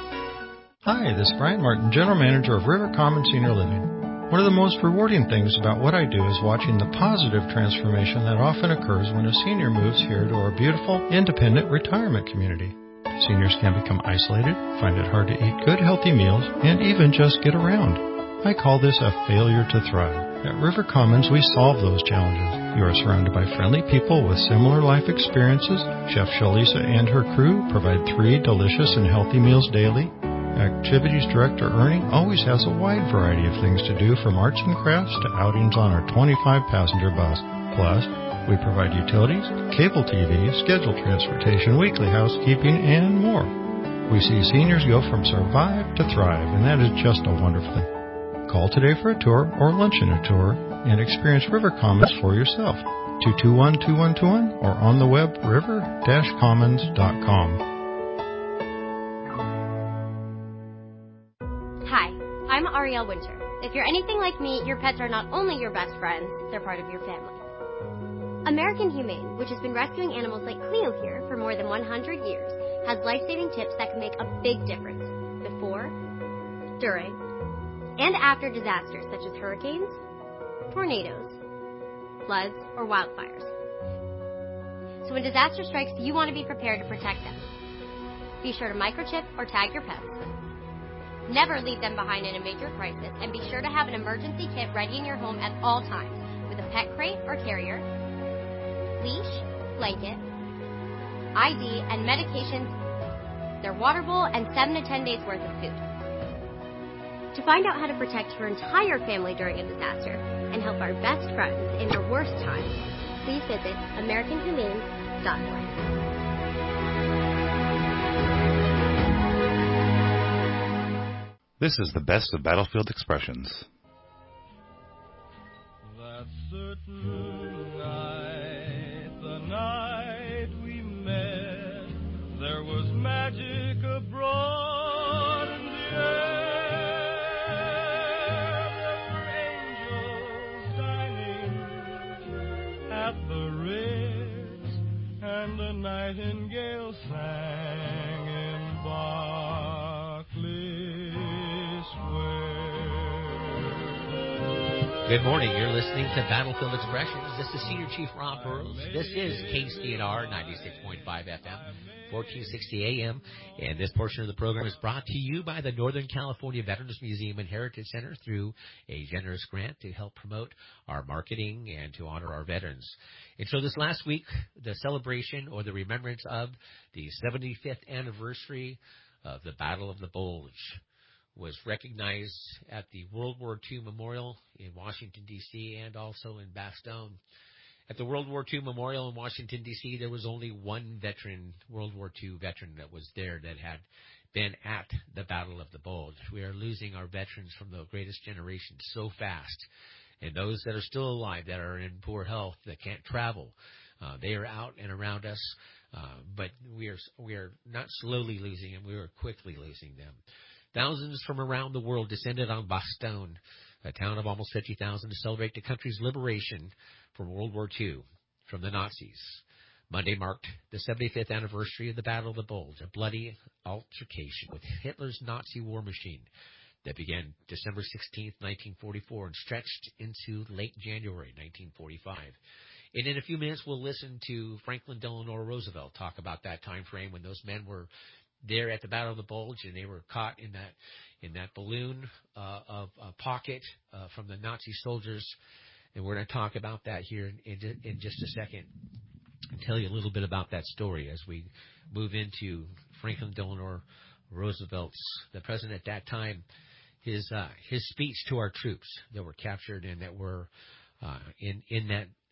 Speaker 26: Hi, this is Brian Martin, General Manager of River Common Senior Living. One of the most rewarding things about what I do is watching the positive transformation that often occurs when a senior moves here to our beautiful, independent retirement community. Seniors can become isolated, find it hard to eat good, healthy meals, and even just get around. I call this a failure to thrive. At River Commons, we solve those challenges. You are surrounded by friendly people with similar life experiences. Chef Shalisa and her crew provide 3 delicious and healthy meals daily. Activities Director Ernie always has a wide variety of things to do, from arts and crafts to outings on our 25-passenger bus. Plus, we provide utilities, cable TV, scheduled transportation, weekly housekeeping, and more. We see seniors go from survive to thrive, and that is just a wonderful thing. Call today for a tour or luncheon a tour and experience River Commons for yourself. 221-2121 or on the web river-commons.com.
Speaker 27: Hi, I'm Ariel Winter. If you're anything like me, your pets are not only your best friends, they're part of your family. American Humane, which has been rescuing animals like Cleo here for more than 100 years, has life-saving tips that can make a big difference before, during, and after disasters such as hurricanes, tornadoes, floods, or wildfires. So when disaster strikes, you want to be prepared to protect them. Be sure to microchip or tag your pets. Never leave them behind in a major crisis, and be sure to have an emergency kit ready in your home at all times with a pet crate or carrier, leash, blanket, ID, and medications, their water bowl, and 7 to 10 days worth of food. To find out how to protect your entire family during a disaster and help our best friends in their worst times, please visit AmericanHumane.org.
Speaker 2: This is the best of Battlefield Expressions.
Speaker 1: That certain night, the night we met, there was magic abroad in the air. At the Ritz, and the nightingale sang in Berkeley Square.
Speaker 3: Good morning. You're listening to Battlefield Expressions. This is Senior Chief Rob Burrows. This is KCNR 96.5 FM, 1460 AM, and this portion of the program is brought to you by the Northern California Veterans Museum and Heritage Center through a generous grant to help promote our marketing and to honor our veterans. And so this last week, the celebration or the remembrance of the 75th anniversary of the Battle of the Bulge was recognized at the World War II Memorial in Washington, D.C., and also in Bastogne. At the World War II Memorial in Washington, D.C., there was only one veteran, World War II veteran, that was there that had been at the Battle of the Bulge. We are losing our veterans from the greatest generation so fast. And those that are still alive, that are in poor health, that can't travel, they are out and around us. But we are not slowly losing them. We are quickly losing them. Thousands from around the world descended on Bastogne, a town of almost 50,000, to celebrate the country's liberation from World War II from the Nazis. Monday marked the 75th anniversary of the Battle of the Bulge, a bloody altercation with Hitler's Nazi war machine that began December 16, 1944, and stretched into late January 1945. And in a few minutes, we'll listen to Franklin Delano Roosevelt talk about that time frame when those men were there at the Battle of the Bulge, and they were caught in that balloon of pocket from the Nazi soldiers. And we're going to talk about that here in just a second and tell you a little bit about that story as we move into Franklin Delano Roosevelt's, the president at that time, his speech to our troops that were captured and that were in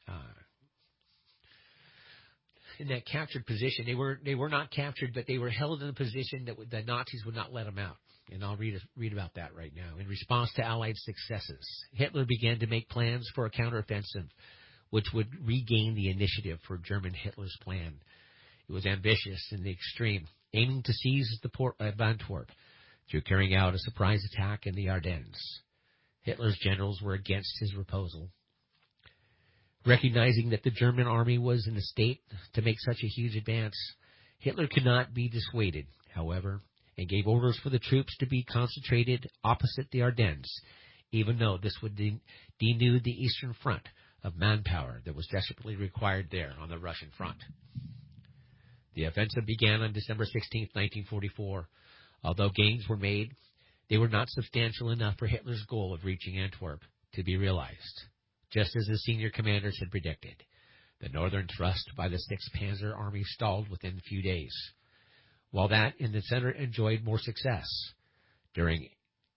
Speaker 3: that captured position. They were not captured, but they were held in a position that the Nazis would not let them out. And I'll read about that right now. In response to Allied successes, Hitler began to make plans for a counteroffensive, which would regain the initiative for German Hitler's plan. It was ambitious in the extreme, aiming to seize the port of Antwerp through carrying out a surprise attack in the Ardennes. Hitler's generals were against his proposal. Recognizing that the German army was in a state to make such a huge advance, Hitler could not be dissuaded, however, and gave orders for the troops to be concentrated opposite the Ardennes, even though this would denude the eastern front of manpower that was desperately required there on the Russian front. The offensive began on December 16, 1944. Although gains were made, they were not substantial enough for Hitler's goal of reaching Antwerp to be realized. Just as the senior commanders had predicted, the northern thrust by the 6th Panzer Army stalled within a few days, while that in the center enjoyed more success. During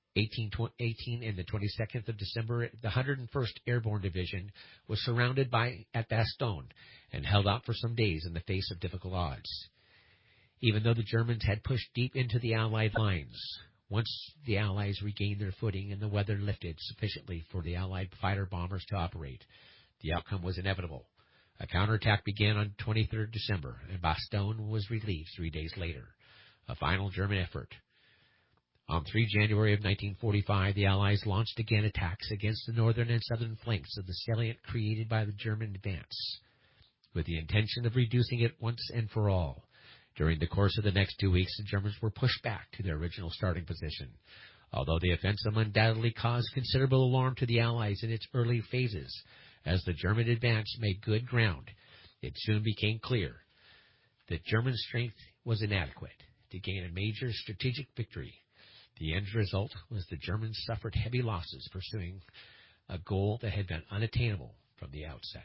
Speaker 3: 18 and the 22nd of December, the 101st Airborne Division was surrounded at Bastogne and held out for some days in the face of difficult odds. Even though the Germans had pushed deep into the Allied lines, once the Allies regained their footing and the weather lifted sufficiently for the Allied fighter-bombers to operate, the outcome was inevitable. A counterattack began on 23rd December, and Bastogne was relieved 3 days later. A final German effort. On 3 January of 1945, the Allies launched again attacks against the northern and southern flanks of the salient created by the German advance, with the intention of reducing it once and for all. During the course of the next 2 weeks, the Germans were pushed back to their original starting position. Although the offensive undoubtedly caused considerable alarm to the Allies in its early phases, as the German advance made good ground, it soon became clear that German strength was inadequate to gain a major strategic victory. The end result was the Germans suffered heavy losses pursuing a goal that had been unattainable from the outset.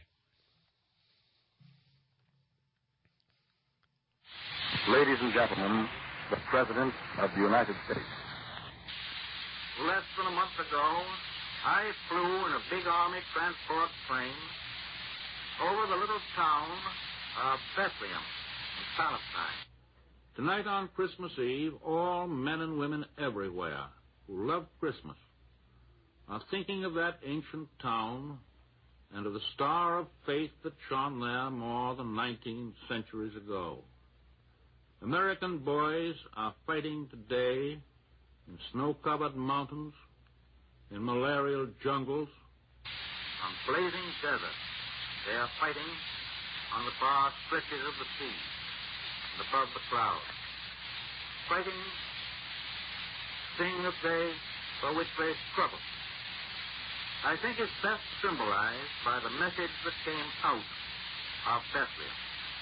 Speaker 9: Ladies and gentlemen, the President of the United States.
Speaker 10: Less than a month ago, I flew in a big Army transport plane over the little town of Bethlehem in Palestine. Tonight on Christmas Eve, all men and women everywhere who love Christmas are thinking of that ancient town and of the star of faith that shone there more than 19 centuries ago. American boys are fighting today in snow-covered mountains, in malarial jungles, on blazing deserts. They are fighting on the far stretches of the sea and above the clouds. Fighting, seeing the day for which they struggle. I think it's best symbolized by the message that came out of Bethlehem.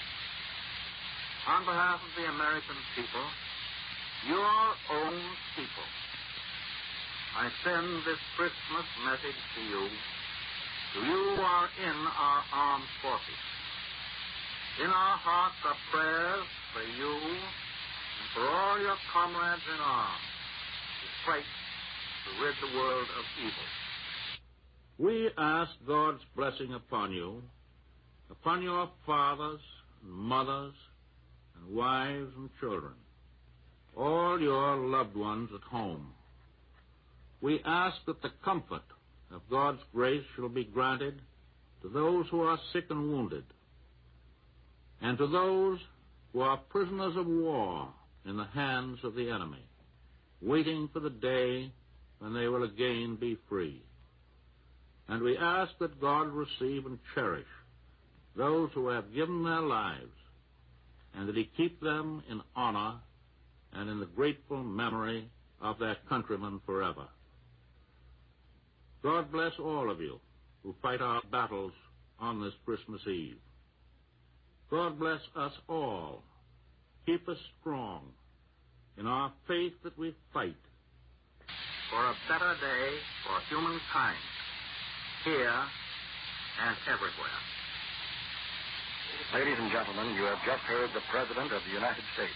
Speaker 10: On behalf of the American people, your own people, I send this Christmas message to you who are in our armed forces. In our hearts are prayers for you and for all your comrades in arms who fight to rid the world of evil. We ask God's blessing upon you, upon your fathers and mothers and wives and children, all your loved ones at home. We ask that the comfort of God's grace shall be granted to those who are sick and wounded, and to those who are prisoners of war in the hands of the enemy, waiting for the day when they will again be free. And we ask that God receive and cherish those who have given their lives, and that he keep them in honor and in the grateful memory of their countrymen forever. God bless all of you who fight our battles on this Christmas Eve. God bless us all. Keep us strong in our faith that we fight for a better day for humankind, here and everywhere.
Speaker 9: Ladies and gentlemen, you have just heard the President of the United States.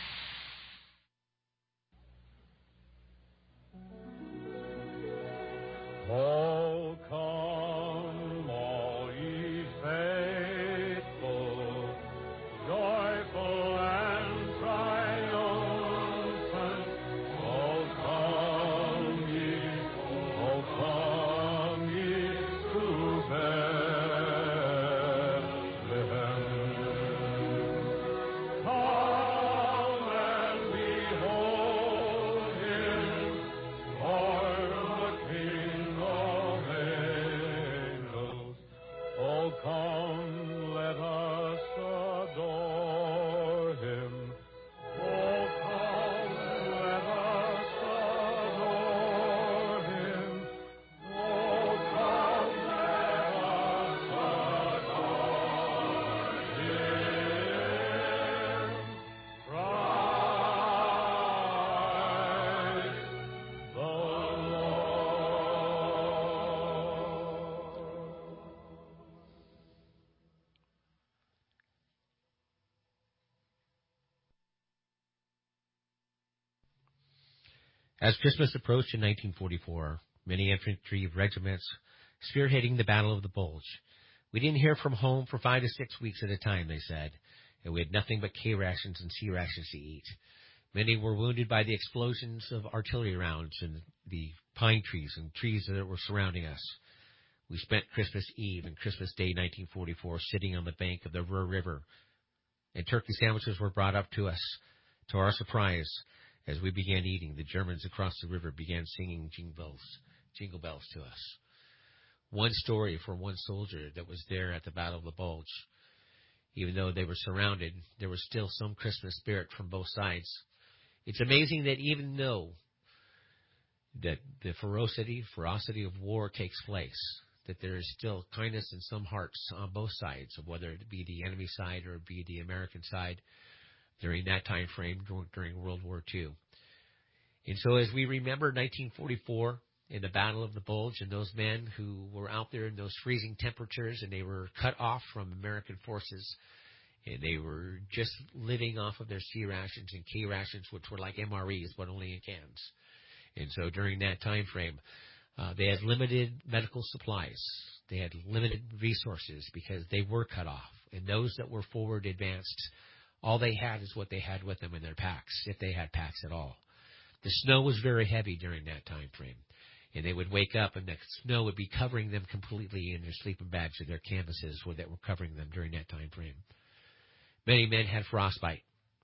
Speaker 11: Oh, come, all ye faithful, joyful and triumphant. Oh, come ye to Bethlehem. Come and behold him, born the King of angels. Oh, come, let us adore him. Oh, come, let us adore him. Oh, come, let us adore him. Christ the
Speaker 3: As Christmas approached in 1944, many infantry regiments spearheading the Battle of the Bulge. We didn't hear from home for 5 to 6 weeks at a time, they said, and we had nothing but K rations and C rations to eat. Many were wounded by the explosions of artillery rounds and the pine trees and trees that were surrounding us. We spent Christmas Eve and Christmas Day 1944 sitting on the bank of the Ruhr River, and turkey sandwiches were brought up to us. To our surprise, as we began eating, the Germans across the river began singing jingle bells to us. One story for one soldier that was there at the Battle of the Bulge. Even though they were surrounded, there was still some Christmas spirit from both sides. It's amazing that even though that the ferocity of war takes place, that there is still kindness in some hearts on both sides, of whether it be the enemy side or it be the American side, during that time frame during World War II. And so as we remember 1944 in the Battle of the Bulge and those men who were out there in those freezing temperatures and they were cut off from American forces and they were just living off of their C rations and K rations, which were like MREs but only in cans. And so during that time frame, they had limited medical supplies. They had limited resources because they were cut off. And those that were forward advanced, all they had is what they had with them in their packs, if they had packs at all. The snow was very heavy during that time frame, and they would wake up and the snow would be covering them completely in their sleeping bags or their canvases that were covering them during that time frame. Many men had frostbite,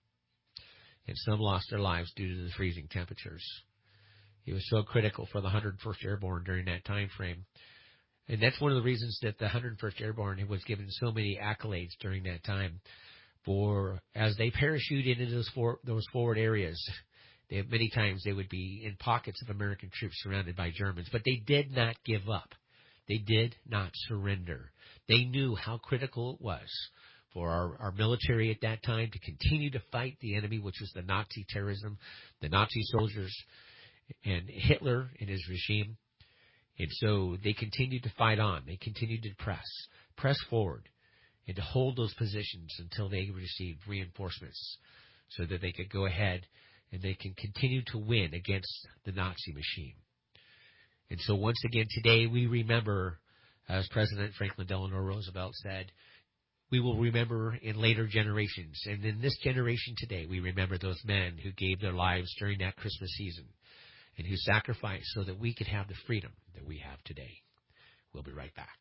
Speaker 3: and some lost their lives due to the freezing temperatures. It was so critical for the 101st Airborne during that time frame. And that's one of the reasons that the 101st Airborne was given so many accolades during that time. For as they parachuted into those forward areas, many times they would be in pockets of American troops surrounded by Germans, but they did not give up. They did not surrender. They knew how critical it was for our military at that time to continue to fight the enemy, which was the Nazi terrorism, the Nazi soldiers, and Hitler and his regime. And so they continued to fight on. They continued to press forward, and to hold those positions until they received reinforcements so that they could go ahead and they can continue to win against the Nazi machine. And so once again today we remember, as President Franklin Delano Roosevelt said, we will remember in later generations. And in this generation today, we remember those men who gave their lives during that Christmas season and who sacrificed so that we could have the freedom that we have today. We'll be right back.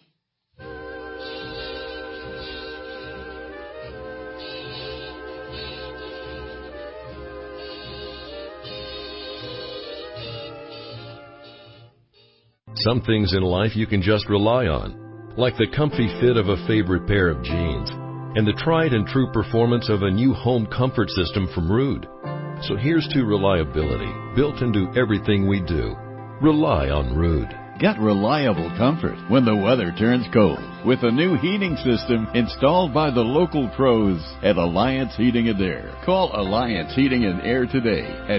Speaker 4: Some things in life you can just rely on, like the comfy fit of a favorite pair of jeans and the tried and true performance of a new home comfort system from Ruud. So here's to reliability built into everything we do. Rely on Ruud.
Speaker 12: Get reliable comfort when the weather turns cold with a new heating system installed by the local pros at Alliance Heating and Air. Call Alliance Heating and Air today at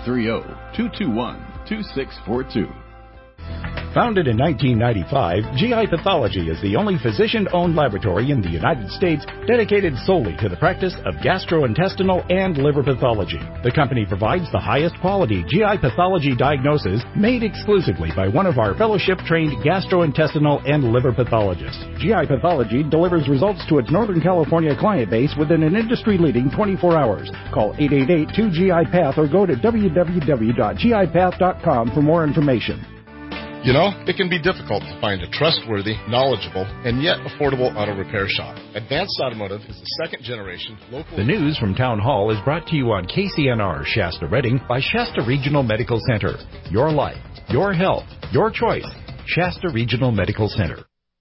Speaker 12: 530-221-2642.
Speaker 15: Founded in 1995, GI Pathology is the only physician-owned laboratory in the United States dedicated solely to the practice of gastrointestinal and liver pathology. The company provides the highest quality GI pathology diagnosis made exclusively by one of our fellowship-trained gastrointestinal and liver pathologists. GI Pathology delivers results to its Northern California client base within an industry-leading 24 hours. Call 888-2GI-PATH or go to www.gipath.com for more information.
Speaker 16: You know, it can be difficult to find a trustworthy, knowledgeable, and yet affordable auto repair shop. Advanced Automotive is the second-generation local...
Speaker 15: The news from Town Hall is brought to you on KCNR Shasta Redding by Shasta Regional Medical Center. Your life, your health, your choice. Shasta Regional Medical Center.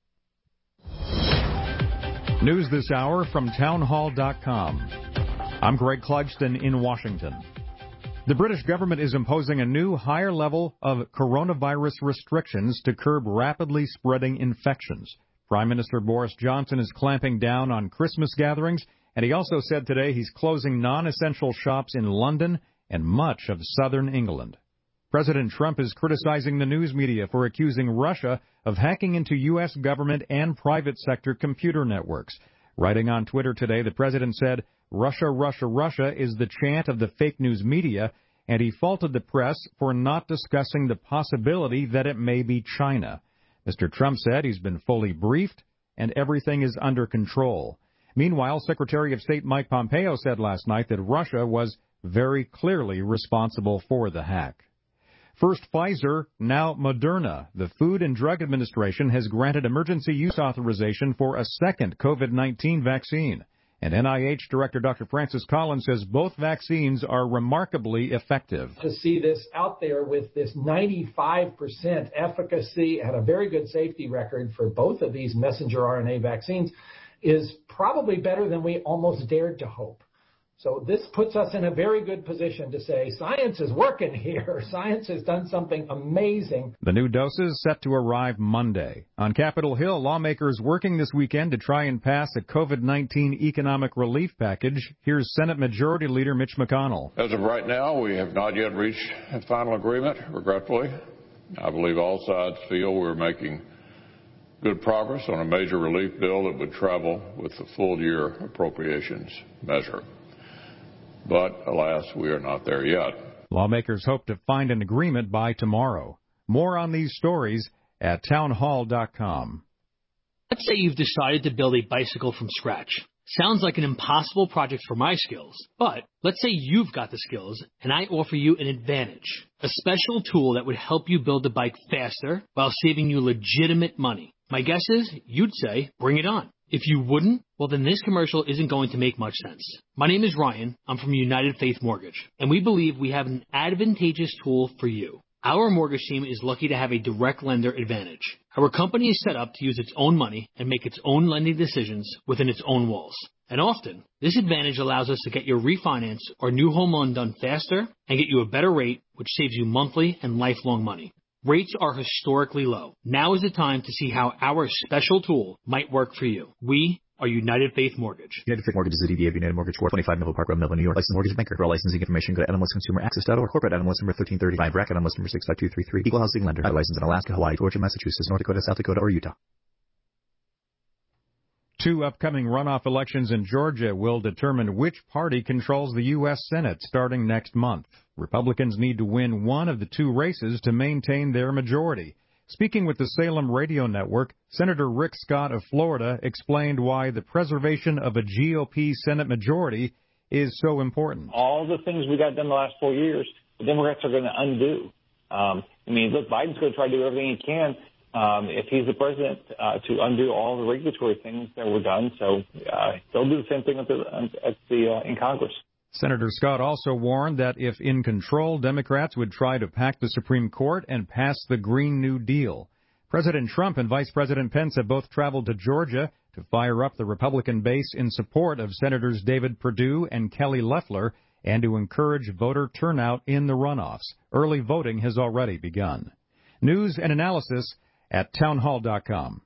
Speaker 17: News this hour from townhall.com. I'm Greg Clugston in Washington. The British government is imposing a new higher level of coronavirus restrictions to curb rapidly spreading infections. Prime Minister Boris Johnson is clamping down on Christmas gatherings, and he also said today he's closing non-essential shops in London and much of southern England. President Trump is criticizing the news media for accusing Russia of hacking into U.S. government and private sector computer networks. Writing on Twitter today, the president said, "Russia, Russia, Russia" is the chant of the fake news media, and he faulted the press for not discussing the possibility that it may be China. Mr. Trump said he's been fully briefed and everything is under control. Meanwhile, Secretary of State Mike Pompeo said last night that Russia was very clearly responsible for the hack. First Pfizer, now Moderna. The Food and Drug Administration has granted emergency use authorization for a second COVID-19 vaccine. And NIH Director Dr. Francis Collins says both vaccines are remarkably effective.
Speaker 18: To see this out there with this 95% efficacy and a very good safety record for both of these messenger RNA vaccines is probably better than we almost dared to hope. So this puts us in a very good position to say science is working here. Science has done something amazing.
Speaker 17: The new doses set to arrive Monday. On Capitol Hill, lawmakers working this weekend to try and pass a COVID-19 economic relief package. Here's Senate Majority Leader Mitch McConnell.
Speaker 19: As of right now, we have not yet reached a final agreement, regretfully. I believe all sides feel we're making good progress on a major relief bill that would travel with the full-year appropriations measure. But, alas, we are not there yet.
Speaker 17: Lawmakers hope to find an agreement by tomorrow. More on these stories at townhall.com.
Speaker 20: Let's say you've decided to build a bicycle from scratch. Sounds like an impossible project for my skills, but let's say you've got the skills and I offer you an advantage, a special tool that would help you build the bike faster while saving you legitimate money. My guess is you'd say, bring it on. If you wouldn't, well then this commercial isn't going to make much sense. My name is Ryan. I'm from United Faith Mortgage, and we believe we have an advantageous tool for you. Our mortgage team is lucky to have a direct lender advantage. Our company is set up to use its own money and make its own lending decisions within its own walls. And often, this advantage allows us to get your refinance or new home loan done faster and get you a better rate, which saves you monthly and lifelong money. Rates are historically low. Now is the time to see how our special tool might work for you. We are United Faith Mortgage.
Speaker 28: United Faith Mortgage is a DBA of United Mortgage Corp. 25 Melville Park Road, Melville, New York. Licensed mortgage banker. For all licensing information, go to nmlsconsumeraccess.org. Corporate NMLS number 1335. Bracket NMLS number 65233. Equal housing lender. Licensed in Alaska, Hawaii, Georgia, Massachusetts, North Dakota, South Dakota, or Utah.
Speaker 17: Two upcoming runoff elections in Georgia will determine which party controls the U.S. Senate starting next month. Republicans need to win one of the two races to maintain their majority. Speaking with the Salem Radio Network, Senator Rick Scott of Florida explained why the preservation of a GOP Senate majority is so important.
Speaker 29: All the things we got done the last 4 years, the Democrats are going to undo. Look, Biden's going to try to do everything he can if he's the president to undo all the regulatory things that were done. So they'll do the same thing in Congress.
Speaker 17: Senator Scott also warned that if in control, Democrats would try to pack the Supreme Court and pass the Green New Deal. President Trump and Vice President Pence have both traveled to Georgia to fire up the Republican base in support of Senators David Perdue and Kelly Loeffler and to encourage voter turnout in the runoffs. Early voting has already begun. News and analysis at townhall.com.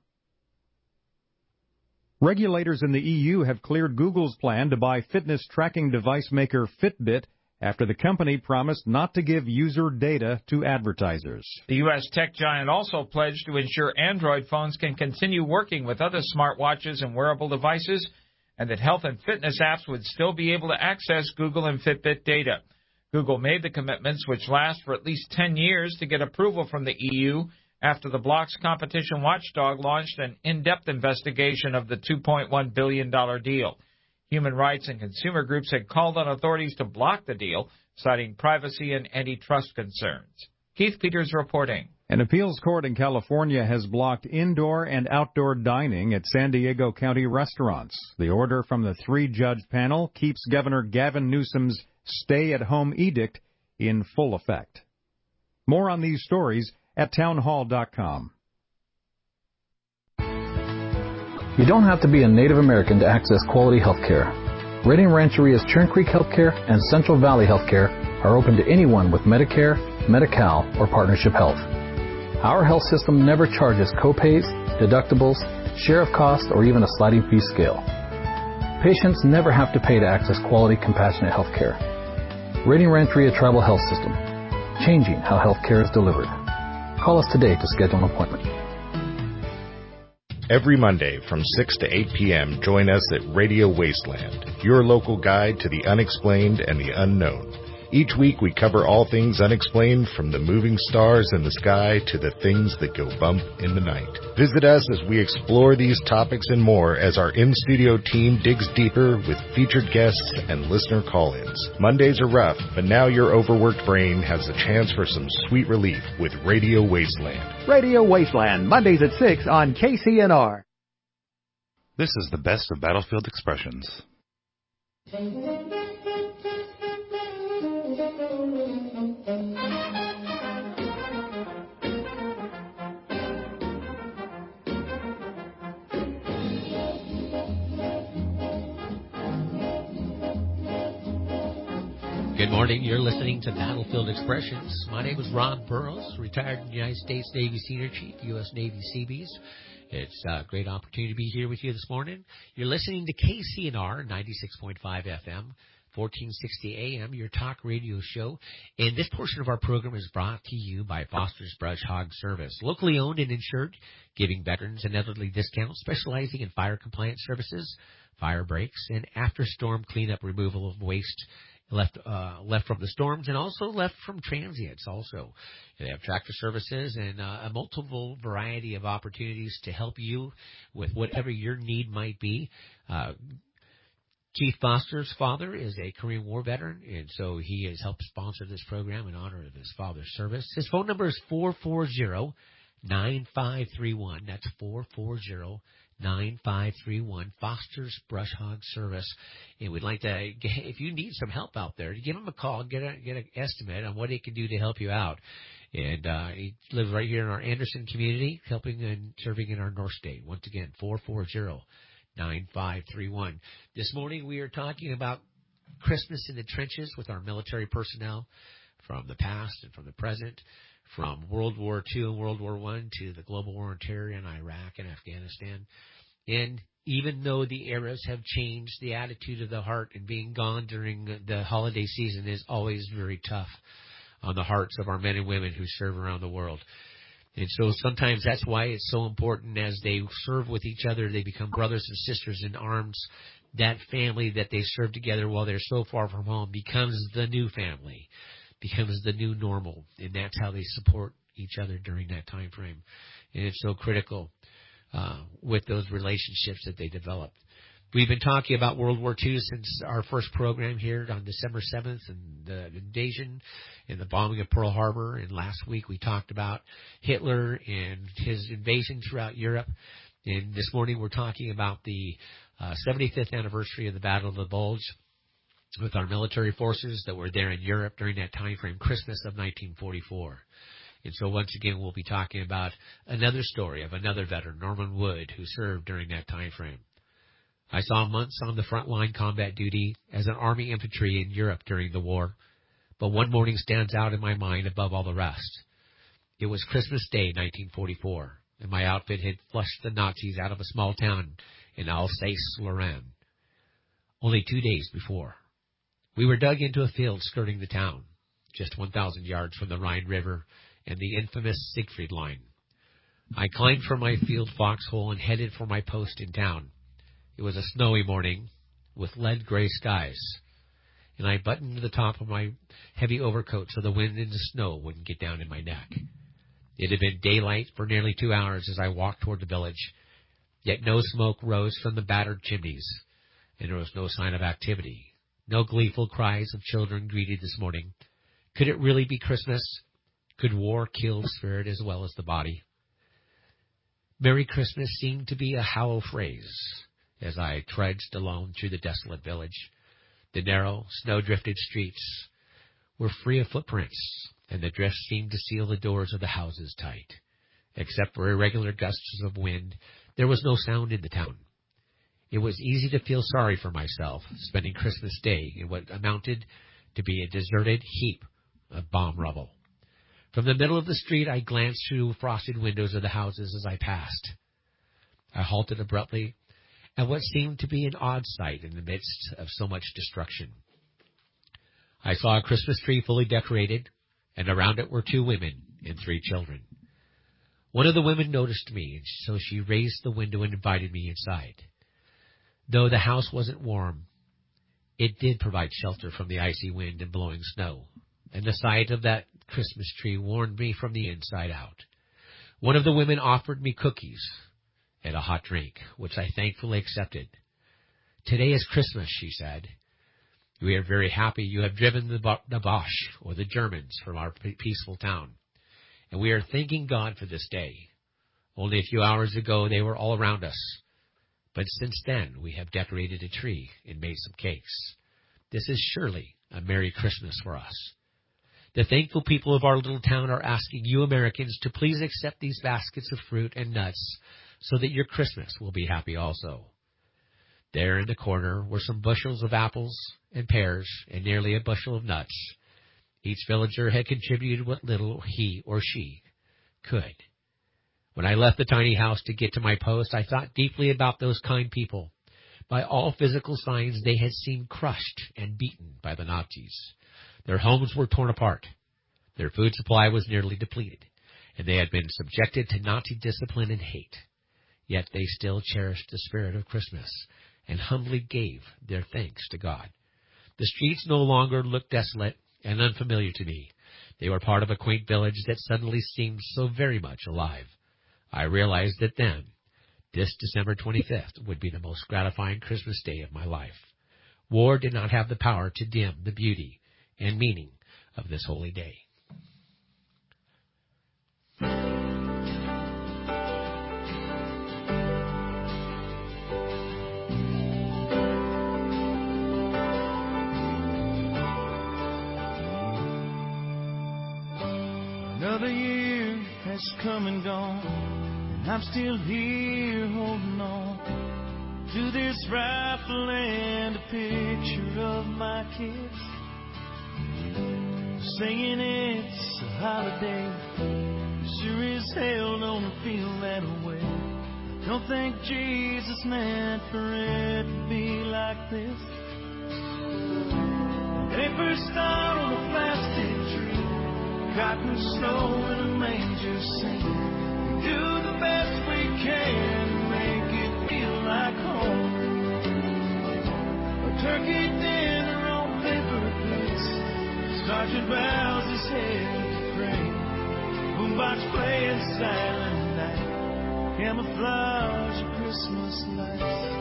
Speaker 17: Regulators in the EU have cleared Google's plan to buy fitness tracking device maker Fitbit after the company promised not to give user data to advertisers.
Speaker 5: The U.S. tech giant also pledged to ensure Android phones can continue working with other smartwatches and wearable devices, and that health and fitness apps would still be able to access Google and Fitbit data. Google made the commitments, which last for at least 10 years, to get approval from the EU after the bloc's competition watchdog launched an in-depth investigation of the $2.1 billion deal. Human rights and consumer groups had called on authorities to block the deal, citing privacy and antitrust concerns. Keith Peters reporting.
Speaker 17: An appeals court in California has blocked indoor and outdoor dining at San Diego County restaurants. The order from the 3-judge panel keeps Governor Gavin Newsom's stay-at-home edict in full effect. More on these stories at townhall.com.
Speaker 6: You don't have to be a Native American to access quality health care. Redding Rancheria's Churn Creek Healthcare and Central Valley Healthcare are open to anyone with Medicare, Medi-Cal, or Partnership Health. Our health system never charges copays, deductibles, share of cost, or even a sliding fee scale. Patients never have to pay to access quality, compassionate health care. Redding Rancheria Tribal Health System, changing how health care is delivered. Call us today to schedule an appointment.
Speaker 2: Every Monday from 6 to 8 p.m., join us at Radio Wasteland, your local guide to the unexplained and the unknown. Each week we cover all things unexplained, from the moving stars in the sky to the things that go bump in the night. Visit us as we explore these topics and more as our in-studio team digs deeper with featured guests and listener call-ins. Mondays are rough, but now your overworked brain has a chance for some sweet relief with Radio Wasteland.
Speaker 7: Radio Wasteland, Mondays at 6 on KCNR.
Speaker 2: This is the best of Battlefield Expressions.
Speaker 3: Good morning. You're listening to Battlefield Expressions. My name is Ron Burrows, retired United States Navy Senior Chief, U.S. Navy Seabees. It's a great opportunity to be here with you this morning. You're listening to KCNR 96.5 FM, 1460 AM, your talk radio show. And this portion of our program is brought to you by Foster's Brush Hog Service, locally owned and insured, giving veterans an elderly discount, specializing in fire compliance services, fire breaks, and after-storm cleanup, removal of waste left from the storms, and also left from transients also. They have tractor services and a multiple variety of opportunities to help you with whatever your need might be. Keith Foster's father is a Korean War veteran, and so he has helped sponsor this program in honor of his father's service. His phone number is 440-9531. That's 440-9531, Foster's Brush Hog Service. And we'd like to, if you need some help out there, give him a call, get an estimate on what he can do to help you out. And he lives right here in our Anderson community, helping and serving in our North State. Once again, 440-9531. This morning we are talking about Christmas in the trenches with our military personnel from the past and from the present, from World War II and World War I to the global war on terror in Iraq and Afghanistan. And even though the eras have changed, the attitude of the heart and being gone during the holiday season is always very tough on the hearts of our men and women who serve around the world. And so sometimes that's why it's so important as they serve with each other, they become brothers and sisters in arms. That family that they serve together while they're so far from home becomes the new family, becomes the new normal, and that's how they support each other during that time frame. And it's so critical with those relationships that they develop. We've been talking about World War II since our first program here on December 7th and the invasion and the bombing of Pearl Harbor. And last week we talked about Hitler and his invasion throughout Europe. And this morning we're talking about the 75th anniversary of the Battle of the Bulge with our military forces that were there in Europe during that time frame, Christmas of 1944. And so once again we'll be talking about another story of another veteran, Norman Wood, who served during that time frame. I saw months on the front line combat duty as an Army infantry in Europe during the war, but one morning stands out in my mind above all the rest. It was Christmas Day, 1944, and my outfit had flushed the Nazis out of a small town in Alsace-Lorraine only 2 days before. We were dug into a field skirting the town, just 1,000 yards from the Rhine River and the infamous Siegfried Line. I climbed from my field foxhole and headed for my post in town. It was a snowy morning with lead-gray skies, and I buttoned the top of my heavy overcoat so the wind and the snow wouldn't get down in my neck. It had been daylight for nearly 2 hours as I walked toward the village, yet no smoke rose from the battered chimneys, and there was no sign of activity. No gleeful cries of children greeted this morning. Could it really be Christmas? Could war kill the spirit as well as the body? Merry Christmas seemed to be a hollow phrase as I trudged alone through the desolate village. The narrow, snow-drifted streets were free of footprints, and the drifts seemed to seal the doors of the houses tight. Except for irregular gusts of wind, there was no sound in the town. It was easy to feel sorry for myself, spending Christmas Day in what amounted to be a deserted heap of bomb rubble. From the middle of the street, I glanced through frosted windows of the houses as I passed. I halted abruptly at what seemed to be an odd sight in the midst of so much destruction. I saw a Christmas tree fully decorated, and around it were 2 women and 3 children. One of the women noticed me, and so she raised the window and invited me inside. Though the house wasn't warm, it did provide shelter from the icy wind and blowing snow, and the sight of that Christmas tree warmed me from the inside out. One of the women offered me cookies and a hot drink, which I thankfully accepted. "Today is Christmas," she said. "We are very happy you have driven the Boche, or the Germans, from our peaceful town, and we are thanking God for this day. Only a few hours ago they were all around us, but since then we have decorated a tree and made some cakes. This is surely a Merry Christmas for us. The thankful people of our little town are asking you Americans to please accept these baskets of fruit and nuts so that your Christmas will be happy also." There in the corner were some bushels of apples and pears and nearly a bushel of nuts. Each villager had contributed what little he or she could. When I left the tiny house to get to my post, I thought deeply about those kind people. By all physical signs, they had seemed crushed and beaten by the Nazis. Their homes were torn apart. Their food supply was nearly depleted, and they had been subjected to Nazi discipline and hate. Yet they still cherished the spirit of Christmas and humbly gave their thanks to God. The streets no longer looked desolate and unfamiliar to me. They were part of a quaint village that suddenly seemed so very much alive. I realized that then, this December 25th would be the most gratifying Christmas day of my life. War did not have the power to dim the beauty and meaning of this holy day.
Speaker 1: Another year has come and gone, and I'm still here holding on to this rifle and a picture of my kids, singing it's a holiday. Sure as hell don't feel that way. Don't think Jesus meant for it to be like this. Paper star on a plastic tree, cotton snow in a manger scene. We do the best we can to make it feel like home. A turkey dinner on paper plates, Sergeant bows his head to pray. Boombox playing Silent Night, camouflage of Christmas lights.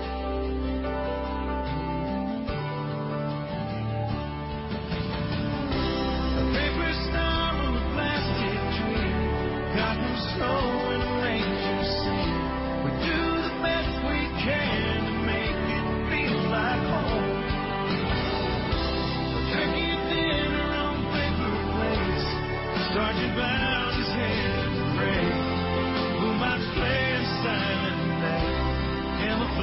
Speaker 1: Sergeant bows his head to pray. Boombox playing Silent Night, camouflage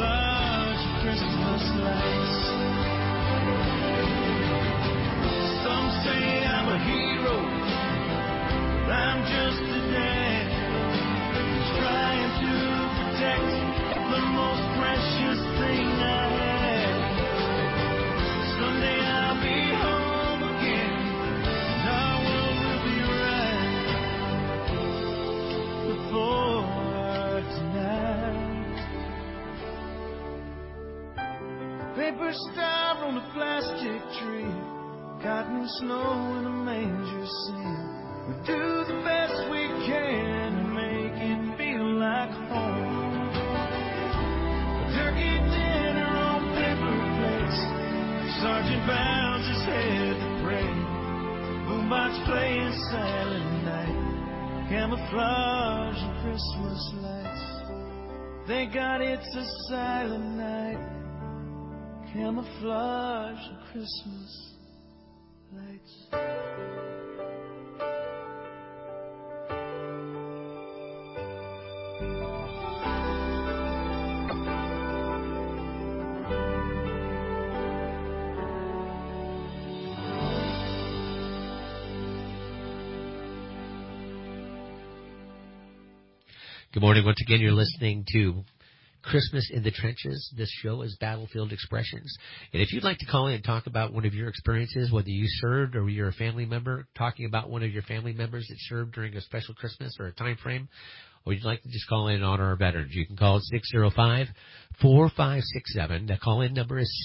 Speaker 1: paper starved on a plastic tree, cotton and snow in a manger scene. We do the best we can and make it feel like home. A turkey dinner on paper plates, Sergeant bows his head to pray. Boombox playing Silent Night, camouflage and Christmas lights. Thank God it's a silent night, camouflage and Christmas lights.
Speaker 3: Good morning. Once again, you're listening to Christmas in the Trenches. This show is Battlefield Expressions. And if you'd like to call in and talk about one of your experiences, whether you served or you're a family member, talking about one of your family members that served during a special Christmas or a time frame, or you'd like to just call in and honor our veterans, you can call 605-4567. The call-in number is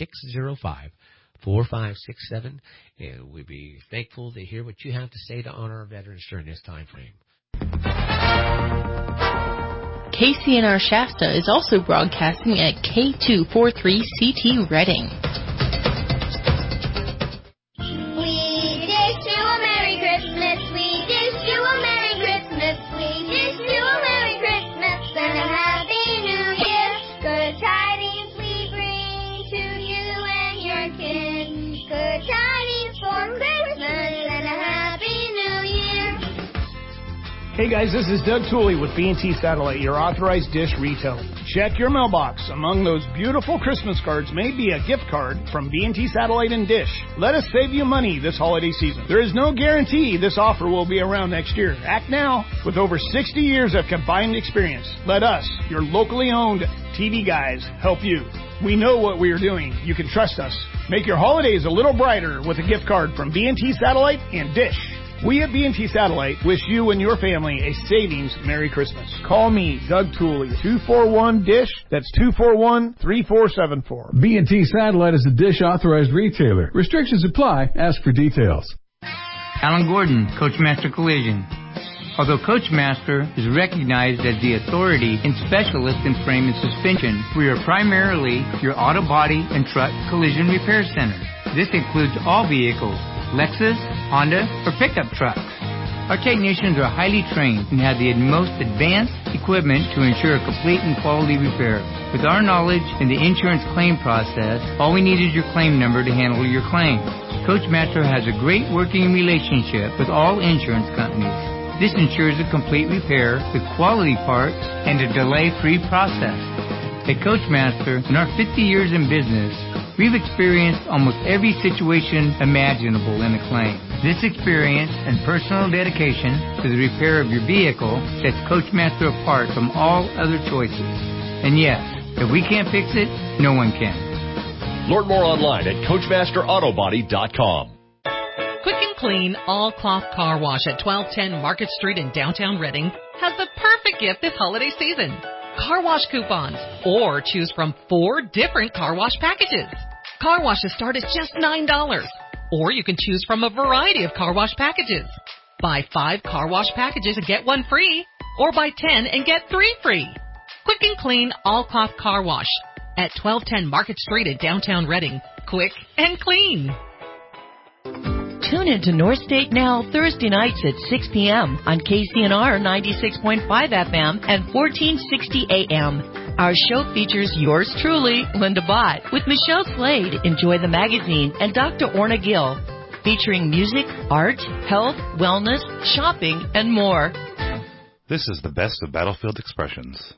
Speaker 3: 605-4567. And we'd be thankful to hear what you have to say to honor our veterans during this time frame.
Speaker 8: KCNR Shasta is also broadcasting at K243CT Reading.
Speaker 13: We wish you a Merry Christmas. We wish you a Merry Christmas. We wish you a Merry Christmas and a Happy New Year. Good tidings we bring to you and your kin. Good tidings for Christmas and a Happy New Year.
Speaker 14: Hey guys, this is Doug Tooley with B&T Satellite, your authorized dish retailer. Check your mailbox. Among those beautiful Christmas cards may be a gift card from B&T Satellite and Dish. Let us save you money this holiday season. There is no guarantee this offer will be around next year. Act now. With over 60 years of combined experience, let us, your locally owned TV guys, help you. We know what we are doing. You can trust us. Make your holidays a little brighter with a gift card from B&T Satellite and Dish. We at B&T Satellite wish you and your family a savings Merry Christmas. Call me, Doug Tooley, 241-DISH. That's 241-3474.
Speaker 21: B&T Satellite is a Dish authorized retailer. Restrictions apply. Ask for details.
Speaker 22: Alan Gordon, Coachmaster Collision. Although Coachmaster is recognized as the authority and specialist in frame and suspension, we are primarily your auto body and truck collision repair center. This includes all vehicles, Lexus, Honda, or pickup trucks. Our technicians are highly trained and have the most advanced equipment to ensure a complete and quality repair. With our knowledge in the insurance claim process, all we need is your claim number to handle your claim. Coachmaster has a great working relationship with all insurance companies. This ensures a complete repair with quality parts and a delay-free process. At Coachmaster, in our 50 years in business, we've experienced almost every situation imaginable in a claim. This experience and personal dedication to the repair of your vehicle sets Coachmaster apart from all other choices. And yes, if we can't fix it, no one can.
Speaker 23: Learn more online at CoachmasterAutobody.com.
Speaker 24: Quick and Clean All-Cloth Car Wash at 1210 Market Street in downtown Reading has the perfect gift this holiday season. Car wash coupons, or choose from 4 different car wash packages. Car washes start at just $9, or you can choose from a variety of car wash packages. Buy 5 car wash packages and get 1 free, or buy 10 and get 3 free. Quick and Clean All-Cloth Car Wash at 1210 Market Street in downtown Reading. Quick and clean.
Speaker 8: Tune into North State Now Thursday nights at 6 p.m. on KCNR 96.5 FM and 1460 AM. Our show features yours truly, Linda Bott, with Michelle Slade, Enjoy the Magazine, and Dr. Orna Gill, featuring music, art, health, wellness, shopping, and more.
Speaker 2: This is the best of Battlefield Expressions.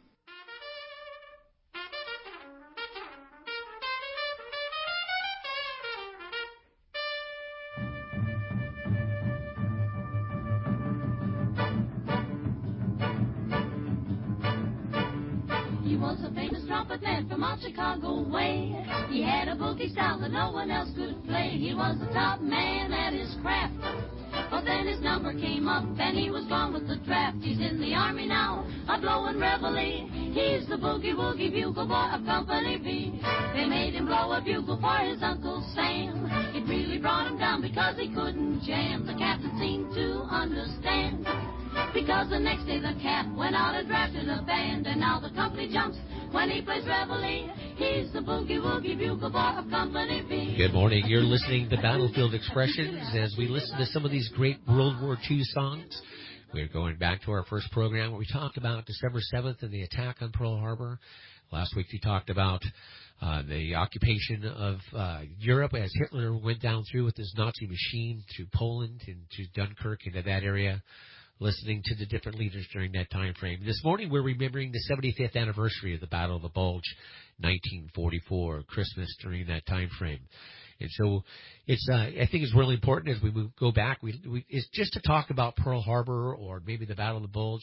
Speaker 25: He was a famous trumpet man from out Chicago way. He had a boogie style that no one else could play. He was the top man at his craft. But then his number came up and he was gone with the draft. He's in the army now, a blowin' reveille. He's the boogie woogie bugle boy of Company B. They made him blow a bugle for his Uncle Sam. It really brought him down because he couldn't jam. The captain seemed to understand, because the next day the cap went out and drafted a band, and now the company jumps when he plays reveille. He's the boogie-woogie bugle boy of Company B.
Speaker 3: Good morning. You're listening to Battlefield Expressions as we listen to some of these great World War II songs. We're going back to our first program where we talked about December 7th and the attack on Pearl Harbor. Last week we talked about the occupation of Europe as Hitler went down through with his Nazi machine through Poland and to Dunkirk into that area, listening to the different leaders during that time frame. This morning we're remembering the 75th anniversary of the Battle of the Bulge, 1944, Christmas during that time frame. And so it's I think it's really important as we go back. It's just to talk about Pearl Harbor or maybe the Battle of the Bulge.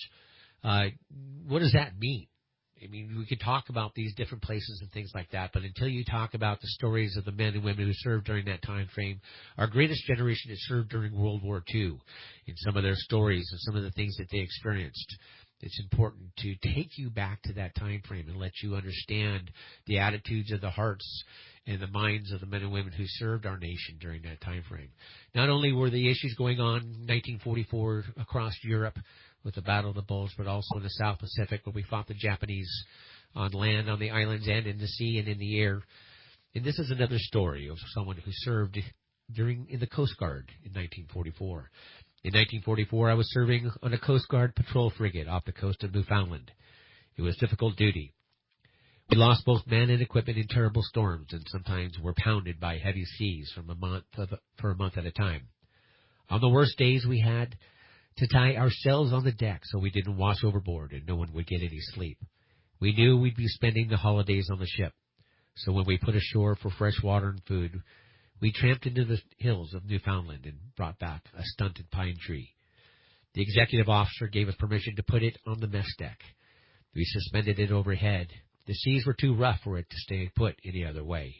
Speaker 3: What does that mean? I mean, we could talk about these different places and things like that, but until you talk about the stories of the men and women who served during that time frame, our greatest generation has served during World War II, in some of their stories and some of the things that they experienced. It's important to take you back to that time frame and let you understand the attitudes of the hearts and the minds of the men and women who served our nation during that time frame. Not only were the issues going on in 1944 across Europe with the Battle of the Bulge, but also in the South Pacific where we fought the Japanese on land, on the islands, and in the sea and in the air. And this is another story of someone who served in the Coast Guard in 1944. In 1944, I was serving on a Coast Guard patrol frigate off the coast of Newfoundland. It was difficult duty. We lost both men and equipment in terrible storms, and sometimes were pounded by heavy seas for a month at a time. On the worst days, we had to tie ourselves on the deck so we didn't wash overboard and no one would get any sleep. We knew we'd be spending the holidays on the ship, so when we put ashore for fresh water and food, we tramped into the hills of Newfoundland and brought back a stunted pine tree. The executive officer gave us permission to put it on the mess deck. We suspended it overhead. The seas were too rough for it to stay put any other way.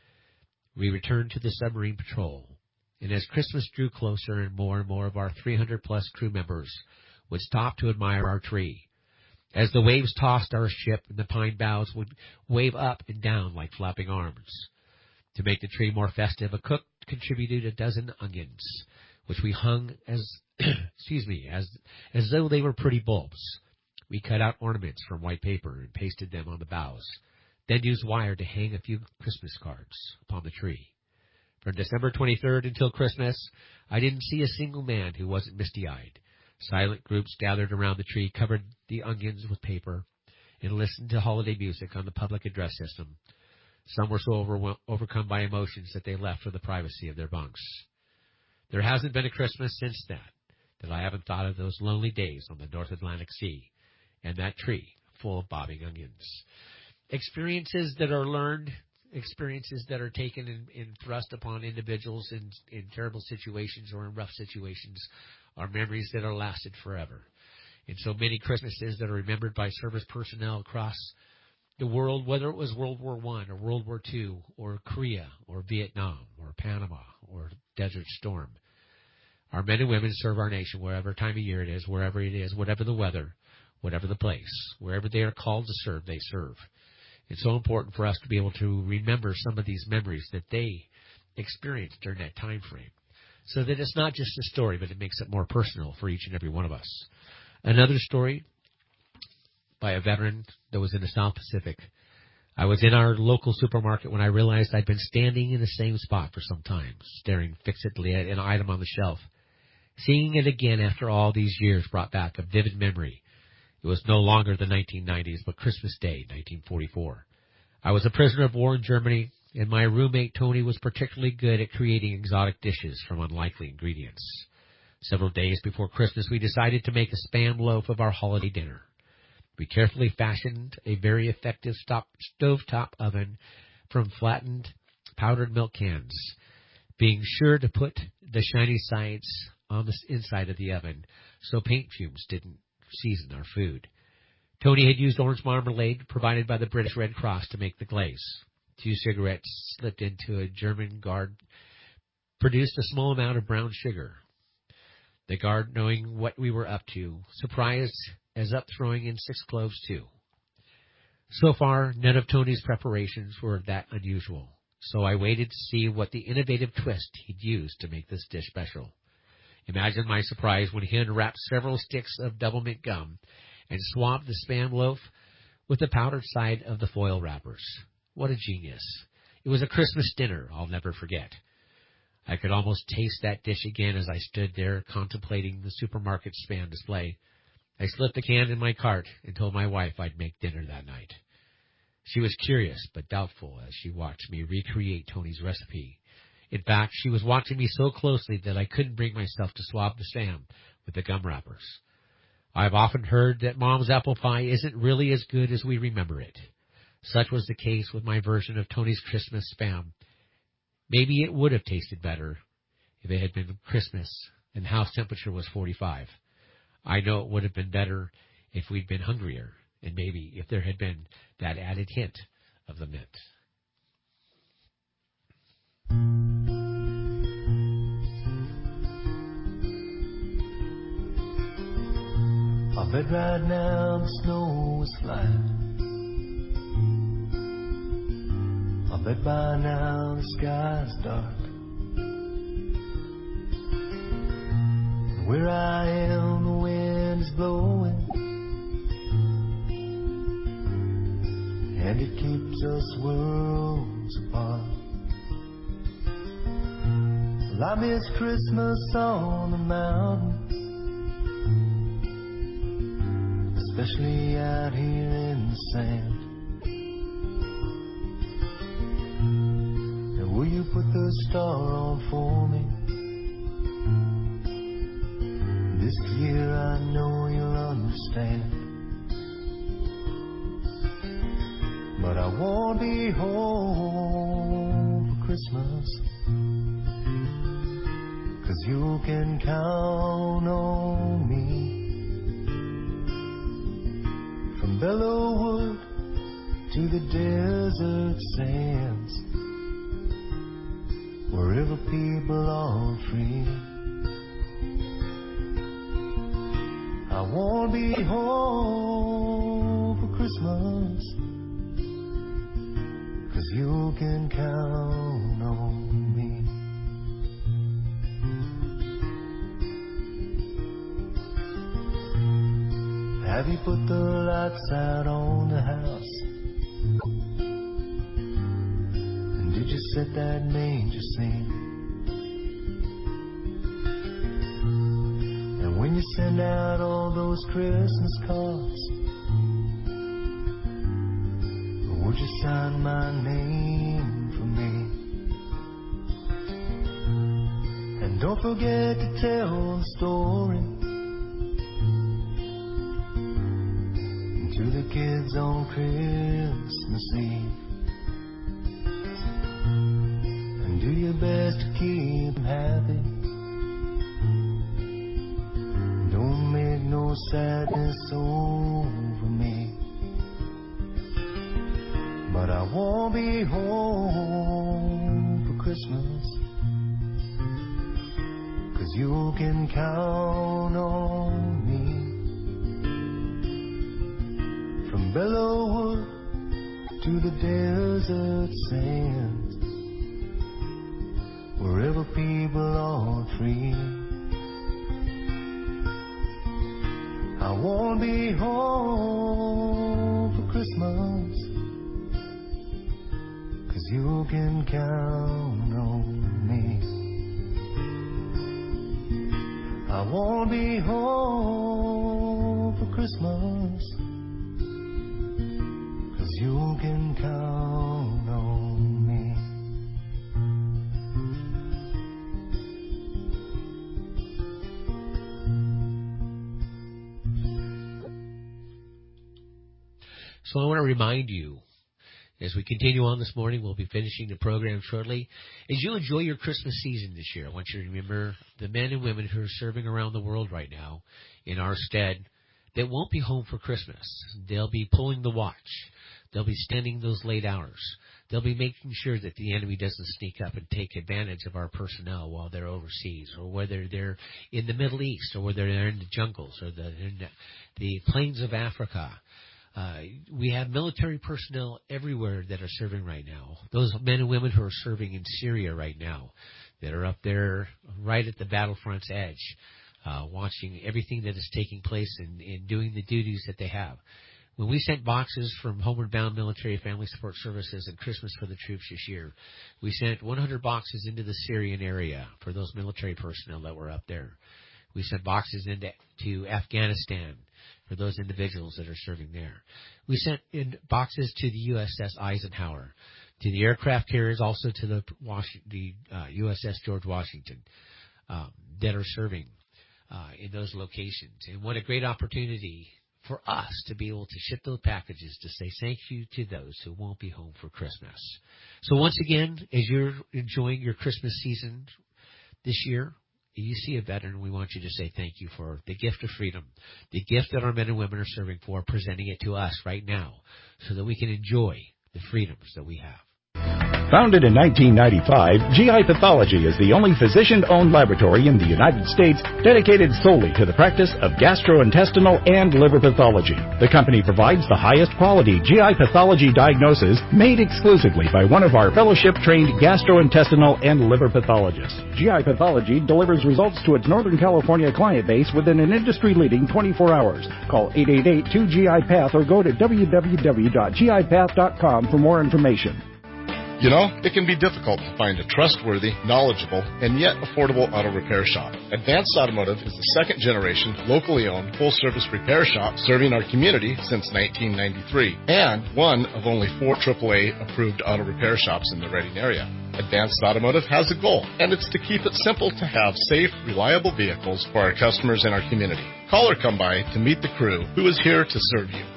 Speaker 3: We returned to the submarine patrol, and as Christmas drew closer and more of our 300-plus crew members would stop to admire our tree. As the waves tossed our ship, and the pine boughs would wave up and down like flapping arms. To make the tree more festive, a cook contributed a dozen onions, which we hung as though they were pretty bulbs. We cut out ornaments from white paper and pasted them on the boughs, then used wire to hang a few Christmas cards upon the tree. From December 23rd until Christmas, I didn't see a single man who wasn't misty-eyed. Silent groups gathered around the tree, covered the onions with paper, and listened to holiday music on the public address system. Some were so overcome by emotions that they left for the privacy of their bunks. There hasn't been a Christmas since that I haven't thought of those lonely days on the North Atlantic Sea and that tree full of bobbing onions. Experiences that are learned, experiences that are taken and thrust upon individuals in terrible situations or in rough situations are memories that are lasted forever. And so many Christmases that are remembered by service personnel across the world, whether it was World War I or World War II or Korea or Vietnam or Panama or Desert Storm. Our men and women serve our nation wherever time of year it is, wherever it is, whatever the weather, whatever the place, wherever they are called to serve, they serve. It's so important for us to be able to remember some of these memories that they experienced during that time frame, so that it's not just a story, but it makes it more personal for each and every one of us. Another story by a veteran that was in the South Pacific. I was in our local supermarket when I realized I'd been standing in the same spot for some time, staring fixedly at an item on the shelf. Seeing it again after all these years brought back a vivid memory. It was no longer the 1990s, but Christmas Day, 1944. I was a prisoner of war in Germany, and my roommate Tony was particularly good at creating exotic dishes from unlikely ingredients. Several days before Christmas, we decided to make a Spam loaf of our holiday dinner. We carefully fashioned a very effective stovetop oven from flattened powdered milk cans, being sure to put the shiny sides on the inside of the oven so paint fumes didn't season our food. Tony had used orange marmalade provided by the British Red Cross to make the glaze. 2 cigarettes slipped into a German guard produced a small amount of brown sugar. The guard, knowing what we were up to, surprised as up throwing in 6 cloves too. So far, none of Tony's preparations were that unusual. so I waited to see what the innovative twist he'd used to make this dish special. Imagine my surprise when he unwrapped several sticks of double mint gum and swabbed the Spam loaf with the powdered side of the foil wrappers. What a genius. It was a Christmas dinner I'll never forget. I could almost taste that dish again as I stood there contemplating the supermarket Spam display. I slipped the can in my cart and told my wife I'd make dinner that night. She was curious but doubtful as she watched me recreate Tony's recipe. In fact, she was watching me so closely that I couldn't bring myself to swab the Spam with the gum wrappers. I've often heard that Mom's apple pie isn't really as good as we remember it. Such was the case with my version of Tony's Christmas Spam. Maybe it would have tasted better if it had been Christmas and house temperature was 45. I know it would have been better if we'd been hungrier, and maybe if there had been that added hint of the mint.
Speaker 4: I bet right now the snow is flying. I bet by now the sky's dark. And where I am the wind is blowing, and it keeps us worlds apart. Well, I miss Christmas on the mountain, especially out here in the sand. And will you put the star on for me? This year I know you'll understand. But I won't be home for Christmas, 'cause you can count on me. From Bellewood to the desert sands, wherever people are free. I won't be home for Christmas, 'cause you can count on me. Have you put the lights out on the house? And did you set that manger scene? And when you send out all those Christmas cards, would you sign my name for me? And don't forget to tell the story to the kids on Christmas Eve. And do your best to keep them happy. Don't make no sadness over me. But I won't be home for Christmas, 'cause you can count on me. From Bellewood to the desert sands, wherever people are free. I won't be home for Christmas, 'cause you can count on me. I won't be home for Christmas, 'cause you can count on me.
Speaker 3: So I want to remind you, as we continue on this morning, we'll be finishing the program shortly. As you enjoy your Christmas season this year, I want you to remember the men and women who are serving around the world right now in our stead that won't be home for Christmas. They'll be pulling the watch. They'll be standing those late hours. They'll be making sure that the enemy doesn't sneak up and take advantage of our personnel while they're overseas, or whether they're in the Middle East, or whether they're in the jungles, or in the plains of Africa. We have military personnel everywhere that are serving right now. Those men and women who are serving in Syria right now, that are up there right at the battlefront's edge, watching everything that is taking place and doing the duties that they have. When we sent boxes from Homeward Bound Military Family Support Services and Christmas for the Troops this year, we sent 100 boxes into the Syrian area for those military personnel that were up there. We sent boxes into Afghanistan for those individuals that are serving there. We sent in boxes to the USS Eisenhower, to the aircraft carriers, also to the USS George Washington, that are serving in those locations. And what a great opportunity for us to be able to ship those packages to say thank you to those who won't be home for Christmas. So once again, as you're enjoying your Christmas season this year, you see a veteran, we want you to say thank you for the gift of freedom, the gift that our men and women are serving for, presenting it to us right now so that we can enjoy the freedoms that we have.
Speaker 9: Founded in 1995, GI Pathology is the only physician-owned laboratory in the United States dedicated solely to the practice of gastrointestinal and liver pathology. The company provides the highest quality GI pathology diagnosis made exclusively by one of our fellowship-trained gastrointestinal and liver pathologists. GI Pathology delivers results to its Northern California client base within an industry-leading 24 hours. Call 888-2GI-PATH or go to www.gipath.com for more information.
Speaker 10: You know, it can be difficult to find a trustworthy, knowledgeable, and yet affordable auto repair shop. Advanced Automotive is the second-generation, locally owned, full-service repair shop serving our community since 1993, and one of only 4 AAA-approved auto repair shops in the Redding area. Advanced Automotive has a goal, and it's to keep it simple to have safe, reliable vehicles for our customers in our community. Call or come by to meet the crew who is here to serve you.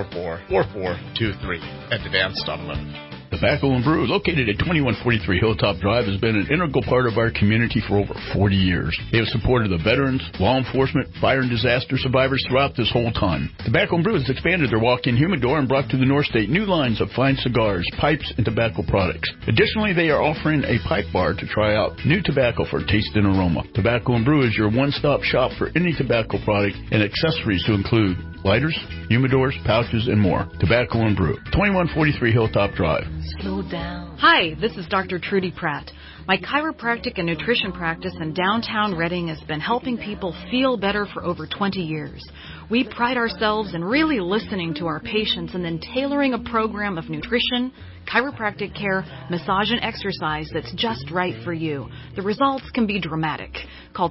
Speaker 10: 244-4423 at Advanced Automotive.
Speaker 11: Tobacco and Brew, located at 2143 Hilltop Drive, has been an integral part of our community for over 40 years. They have supported the veterans, law enforcement, fire and disaster survivors throughout this whole time. Tobacco and Brew has expanded their walk-in humidor and brought to the North State new lines of fine cigars, pipes, and tobacco products. Additionally, they are offering a pipe bar to try out new tobacco for taste and aroma. Tobacco and Brew is your one-stop shop for any tobacco product and accessories to include lighters, humidors, pouches, and more. Tobacco and Brew, 2143 Hilltop Drive.
Speaker 12: Slow down. Hi, this is Dr. Trudy Pratt. My chiropractic and nutrition practice in downtown Redding has been helping people feel better for over 20 years. We pride ourselves in really listening to our patients and then tailoring a program of nutrition, chiropractic care, massage, and exercise that's just right for you. The results can be dramatic. Call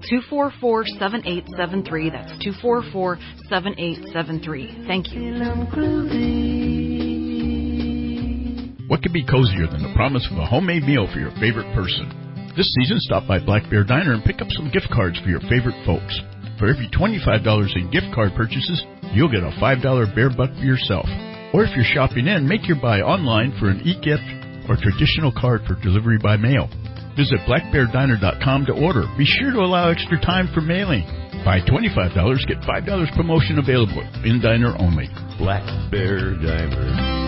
Speaker 12: 244-7873. That's 244-7873. Thank you.
Speaker 11: What could be cozier than the promise of a homemade meal for your favorite person? This season, stop by Black Bear Diner and pick up some gift cards for your favorite folks. For every $25 in gift card purchases, you'll get a $5 Bear Buck for yourself. Or if you're shopping in, make your buy online for an e-gift or traditional card for delivery by mail. Visit blackbeardiner.com to order. Be sure to allow extra time for mailing. Buy $25, get $5 promotion available in diner only. Black Bear Diner.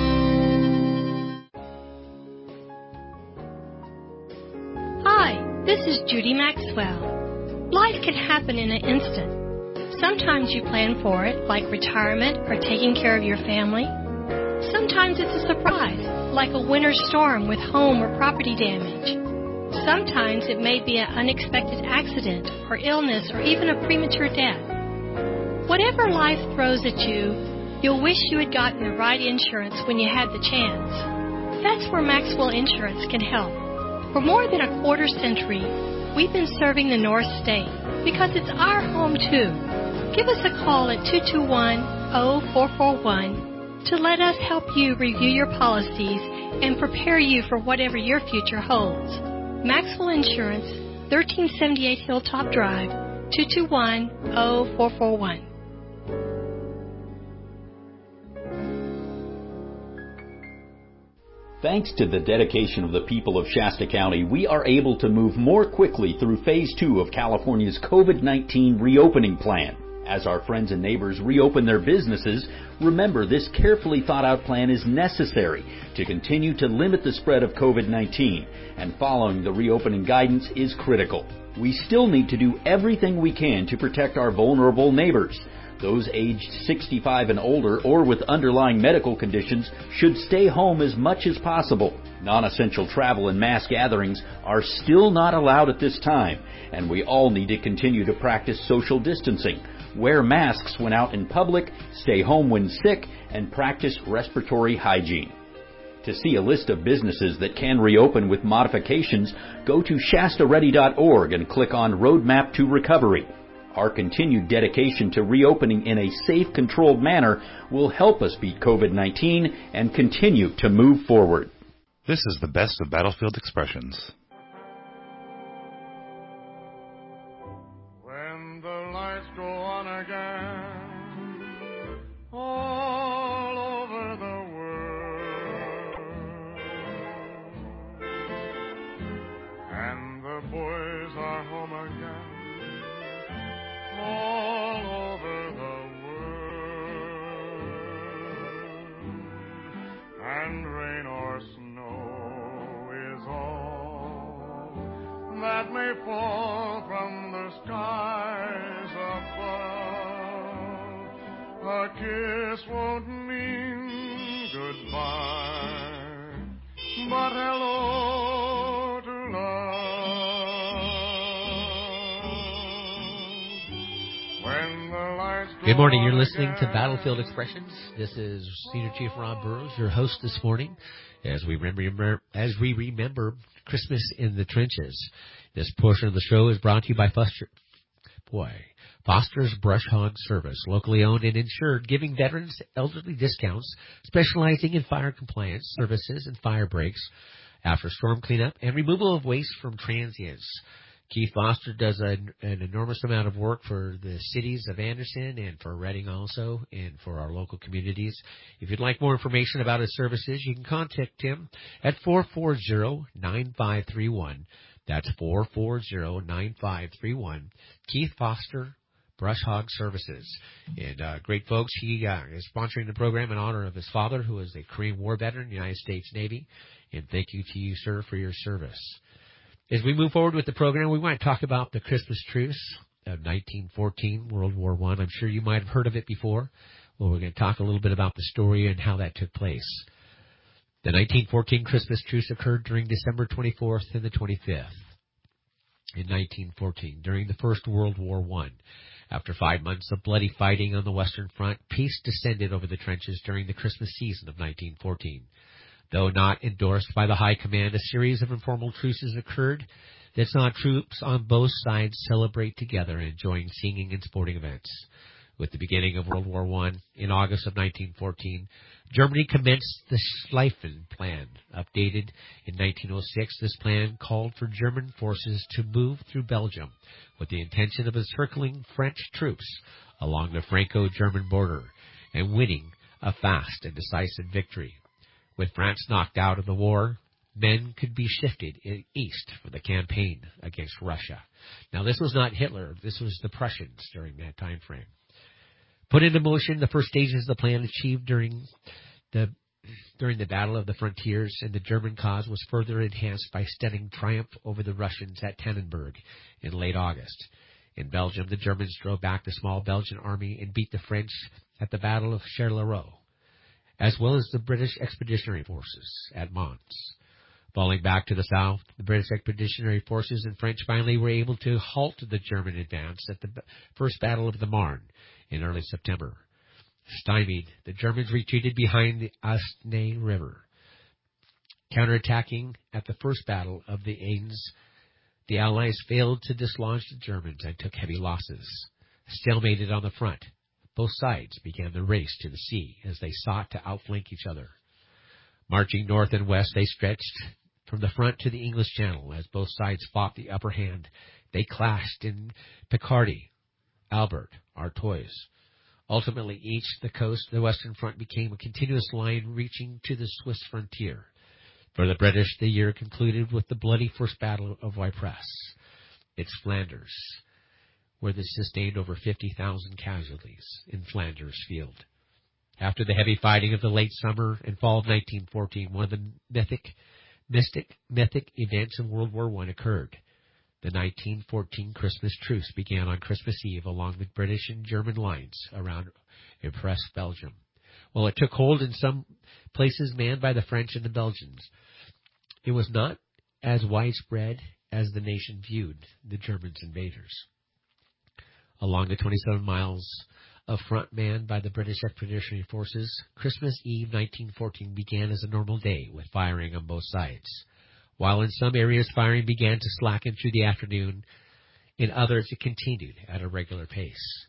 Speaker 15: Hi, this is Judy Maxwell. Life can happen in an instant. Sometimes you plan for it, like retirement or taking care of your family. Sometimes it's a surprise, like a winter storm with home or property damage. Sometimes it may be an unexpected accident or illness or even a premature death. Whatever life throws at you, you'll wish you had gotten the right insurance when you had the chance. That's where Maxwell Insurance can help. For more than a quarter century, we've been serving the North State because it's our home too. Give us a call at 221-0441 to let us help you review your policies and prepare you for whatever your future holds. Maxwell Insurance, 1378 Hilltop Drive, 221-0441.
Speaker 16: Thanks to the dedication of the people of Shasta County, we are able to move more quickly through Phase 2 of California's COVID-19 reopening plan. As our friends and neighbors reopen their businesses, remember this carefully thought-out plan is necessary to continue to limit the spread of COVID-19, and following the reopening guidance is critical. We still need to do everything we can to protect our vulnerable neighbors. Those aged 65 and older or with underlying medical conditions should stay home as much as possible. Non-essential travel and mass gatherings are still not allowed at this time, and we all need to continue to practice social distancing. Wear masks when out in public, stay home when sick, and practice respiratory hygiene. To see a list of businesses that can reopen with modifications, go to ShastaReady.org and click on Roadmap to Recovery. Our continued dedication to reopening in a safe, controlled manner will help us beat COVID-19 and continue to move forward.
Speaker 2: This is the best of Battlefield Expressions.
Speaker 5: When the lights go on again, all over the world, and the boys are home again, all over the world, and rain or snow is all that may fall from the skies above. A kiss won't mean goodbye, but hello to love. When the lights go
Speaker 3: Good morning. You're
Speaker 5: on
Speaker 3: listening to
Speaker 5: again,
Speaker 3: Battlefield Expressions. This is Senior Chief Rob Burrows, your host this morning, as we remember Christmas in the Trenches. This portion of the show is brought to you by Foster's Brush Hog Service, locally owned and insured, giving veterans elderly discounts, specializing in fire compliance services and fire breaks after storm cleanup and removal of waste from transients. Keith Foster does an enormous amount of work for the cities of Anderson and for Reading also, and for our local communities. If you'd like more information about his services, you can contact him at 440-9531. That's 440-9531. Keith Foster, Brush Hog Services. And great folks, he is sponsoring the program in honor of his father, who is a Korean War veteran, United States Navy. And thank you to you, sir, for your service. As we move forward with the program, we want to talk about the Christmas truce of 1914, World War I. I'm sure you might have heard of it before. Well, we're going to talk a little bit about the story and how that took place. The 1914 Christmas truce occurred during December 24th and the 25th in 1914, during the First World War I. After 5 months of bloody fighting on the Western Front, peace descended over the trenches during the Christmas season of 1914. Though not endorsed by the High Command, a series of informal truces occurred that saw troops on both sides celebrate together, enjoying singing and sporting events. With the beginning of World War I, in August of 1914, Germany commenced the Schlieffen Plan. Updated in 1906, this plan called for German forces to move through Belgium with the intention of encircling French troops along the Franco-German border and winning a fast and decisive victory. With France knocked out of the war, men could be shifted east for the campaign against Russia. Now, this was not Hitler. This was the Prussians during that time frame. Put into motion, the first stages of the plan achieved during the Battle of the Frontiers, and the German cause was further enhanced by stunning triumph over the Russians at Tannenberg in late August. In Belgium, the Germans drove back the small Belgian army and beat the French at the Battle of Charleroi, as well as the British Expeditionary Forces at Mons. Falling back to the south, the British Expeditionary Forces and French finally were able to halt the German advance at the First Battle of the Marne in early September. Stymied, the Germans retreated behind the Aisne River. Counterattacking at the First Battle of the Aisne, the Allies failed to dislodge the Germans and took heavy losses. Stalemated on the front, both sides began the race to the sea as they sought to outflank each other. Marching north and west, they stretched from the front to the English Channel. As both sides fought the upper hand, they clashed in Picardy, Albert, Artois. Ultimately, each the coast, the Western Front became a continuous line reaching to the Swiss frontier. For the British, the year concluded with the bloody First Battle of Ypres. It's Flanders, where they sustained over 50,000 casualties in Flanders Field. After the heavy fighting of the late summer and fall of 1914, one of the mythic events in World War I occurred. The 1914 Christmas truce began on Christmas Eve along the British and German lines around Ypres, Belgium. While it took hold in some places manned by the French and the Belgians, it was not as widespread as the nation viewed the Germans invaders. Along the 27 miles of front manned by the British Expeditionary Forces, Christmas Eve 1914 began as a normal day with firing on both sides. While in some areas firing began to slacken through the afternoon, in others it continued at a regular pace.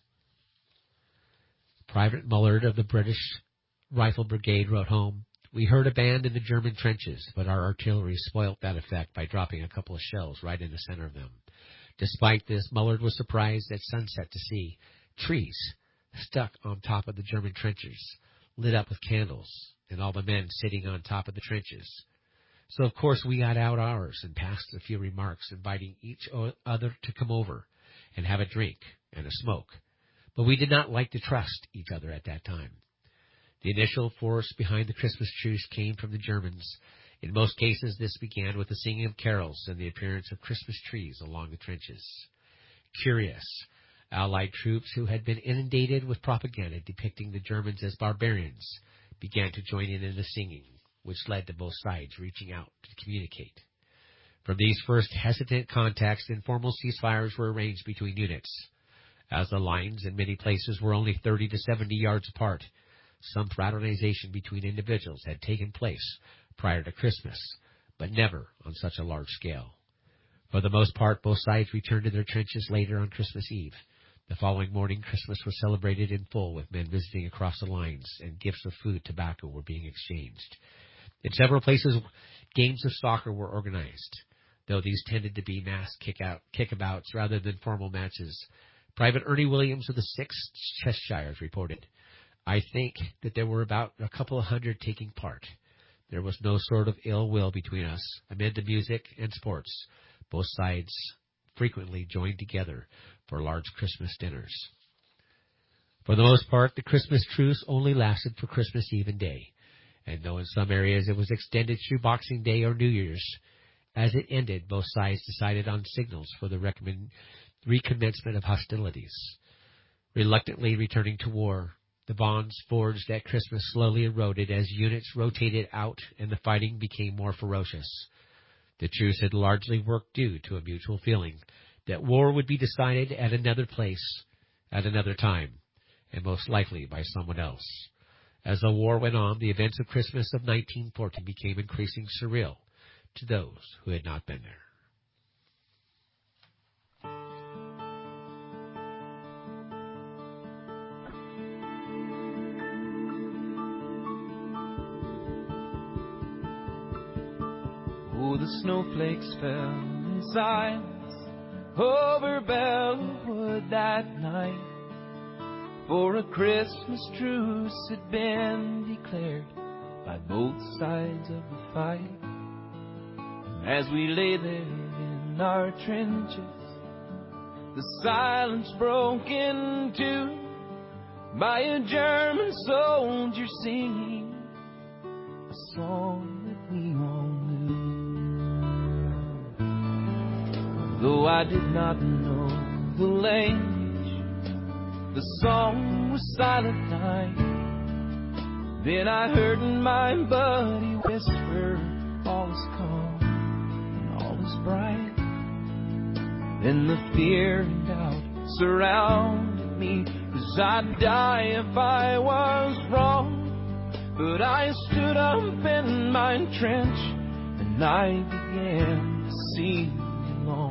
Speaker 3: Private Mullard of the British Rifle Brigade wrote home, "We heard a band in the German trenches, but our artillery spoilt that effect by dropping a couple of shells right in the center of them." Despite this, Mullard was surprised at sunset to see trees stuck on top of the German trenches, lit up with candles, and all the men sitting on top of the trenches. So, of course, we got out ours and passed a few remarks, inviting each other to come over and have a drink and a smoke. But we did not like to trust each other at that time. The initial force behind the Christmas truce came from the Germans. In most cases, this began with the singing of carols and the appearance of Christmas trees along the trenches. Curious, Allied troops who had been inundated with propaganda depicting the Germans as barbarians began to join in the singing, which led to both sides reaching out to communicate. From these first hesitant contacts, informal ceasefires were arranged between units. As the lines in many places were only 30 to 70 yards apart, some fraternization between individuals had taken place prior to Christmas, but never on such a large scale. For the most part, both sides returned to their trenches later on Christmas Eve. The following morning, Christmas was celebrated in full, with men visiting across the lines, and gifts of food, tobacco were being exchanged. In several places, games of soccer were organized, though these tended to be mass kickabouts rather than formal matches. Private Ernie Williams of the 6th Cheshires reported, "I think that there were about a couple of hundred taking part. There was no sort of ill will between us. Amid the music and sports, both sides frequently joined together for large Christmas dinners." For the most part, the Christmas truce only lasted for Christmas Eve and Day, and though in some areas it was extended through Boxing Day or New Year's, as it ended, both sides decided on signals for the recommencement of hostilities. Reluctantly returning to war, the bonds forged at Christmas slowly eroded as units rotated out and the fighting became more ferocious. The truce had largely worked due to a mutual feeling that war would be decided at another place, at another time, and most likely by someone else. As the war went on, the events of Christmas of 1914 became increasingly surreal to those who had not been there.
Speaker 1: Oh, the snowflakes fell in silence over Bellwood that night, for a Christmas truce had been declared by both sides of the fight. And as we lay there in our trenches, the silence broken too by a German soldier singing a song that we all knew. Though I did not know the language, the song was Silent Night. Then I heard my buddy whisper, all is calm and all is bright. Then the fear and doubt surrounded me, 'cause I'd die if I was wrong. But I stood up in my trench and I began to sing along.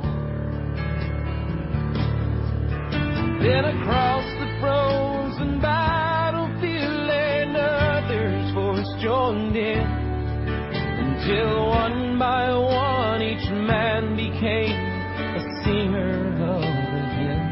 Speaker 1: Then across the frozen battlefield another's voice joined in, until one by one each man became a singer of the hymn.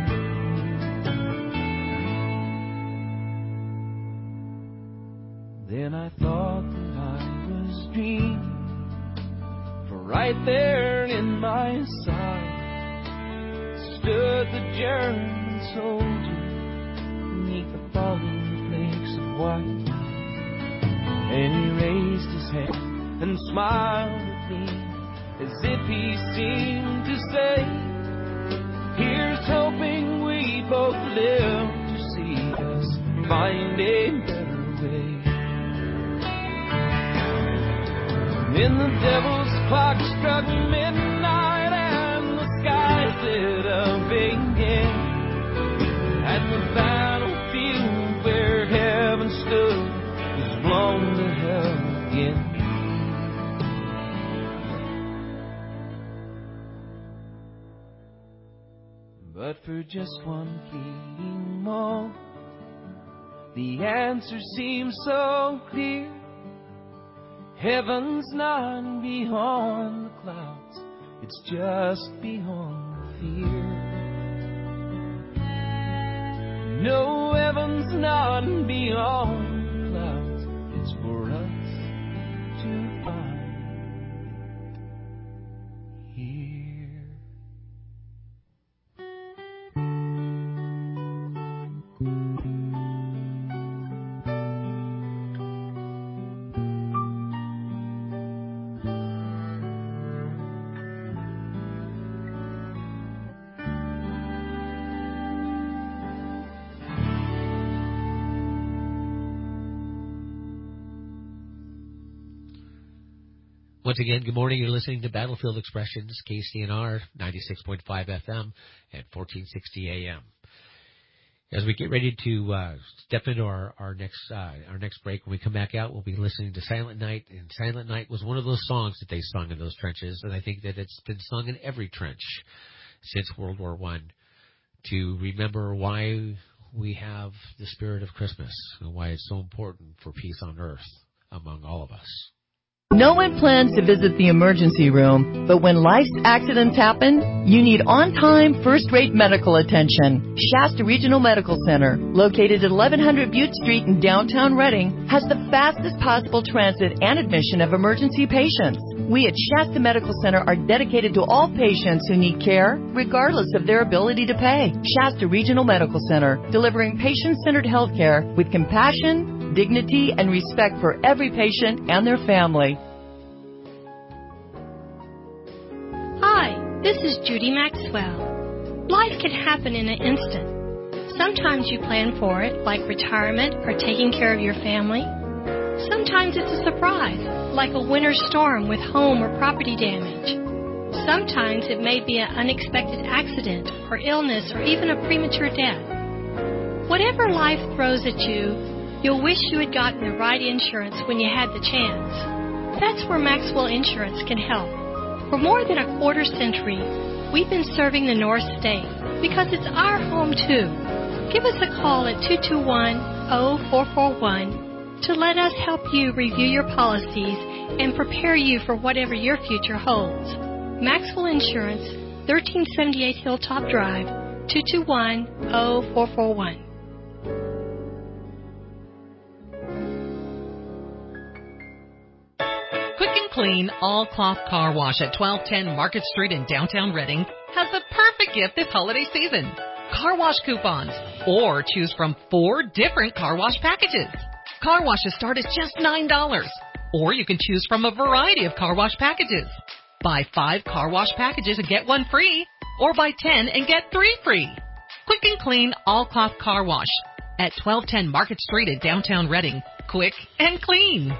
Speaker 1: Then I thought that I was dreaming, for right there in my side stood the German soldier beneath the falling flakes of white. And he raised his hand and smiled at me, as if he seemed to say, live to see us find a better way. Then the devil's clock struck midnight and the skies lit up again. At the battlefield where heaven stood was blown to hell again. But for just one fleeting moment, the answer seems so clear. Heaven's not beyond the clouds, it's just beyond the fear. No, heaven's not beyond the clouds, it's for us to find here.
Speaker 3: Once again, good morning. You're listening to Battlefield Expressions, KCNR 96.5 FM at 1460 AM. As we get ready to step into our next break, when we come back out, we'll be listening to Silent Night. And Silent Night was one of those songs that they sung in those trenches, and I think that it's been sung in every trench since World War I to remember why we have the spirit of Christmas and why it's so important for peace on earth among all of us.
Speaker 8: No one plans to visit the emergency room, but when life's accidents happen, you need on-time, first-rate medical attention. Shasta Regional Medical Center, located at 1100 Butte Street in downtown Reading, has the fastest possible transit and admission of emergency patients. We at Shasta Medical Center are dedicated to all patients who need care, regardless of their ability to pay. Shasta Regional Medical Center, delivering patient-centered health care with compassion, dignity, and respect for every patient and their family.
Speaker 15: Hi, this is Judy Maxwell. Life can happen in an instant. Sometimes you plan for it, like retirement or taking care of your family. Sometimes it's a surprise, like a winter storm with home or property damage. Sometimes it may be an unexpected accident or illness or even a premature death. Whatever life throws at you, you'll wish you had gotten the right insurance when you had the chance. That's where Maxwell Insurance can help. For more than a quarter century, we've been serving the North State because it's our home too. Give us a call at 221-0441 to let us help you review your policies and prepare you for whatever your future holds. Maxwell Insurance, 1378 Hilltop Drive, 221-0441.
Speaker 24: Clean All Cloth Car Wash at 1210 Market Street in downtown Reading has the perfect gift this holiday season. Car wash coupons, or choose from 4 different car wash packages. Car washes start at just $9, or you can choose from a variety of car wash packages. Buy 5 car wash packages and get 1 free, or buy 10 and get 3 free. Quick and Clean All Cloth Car Wash at 1210 Market Street in downtown Reading. Quick and clean.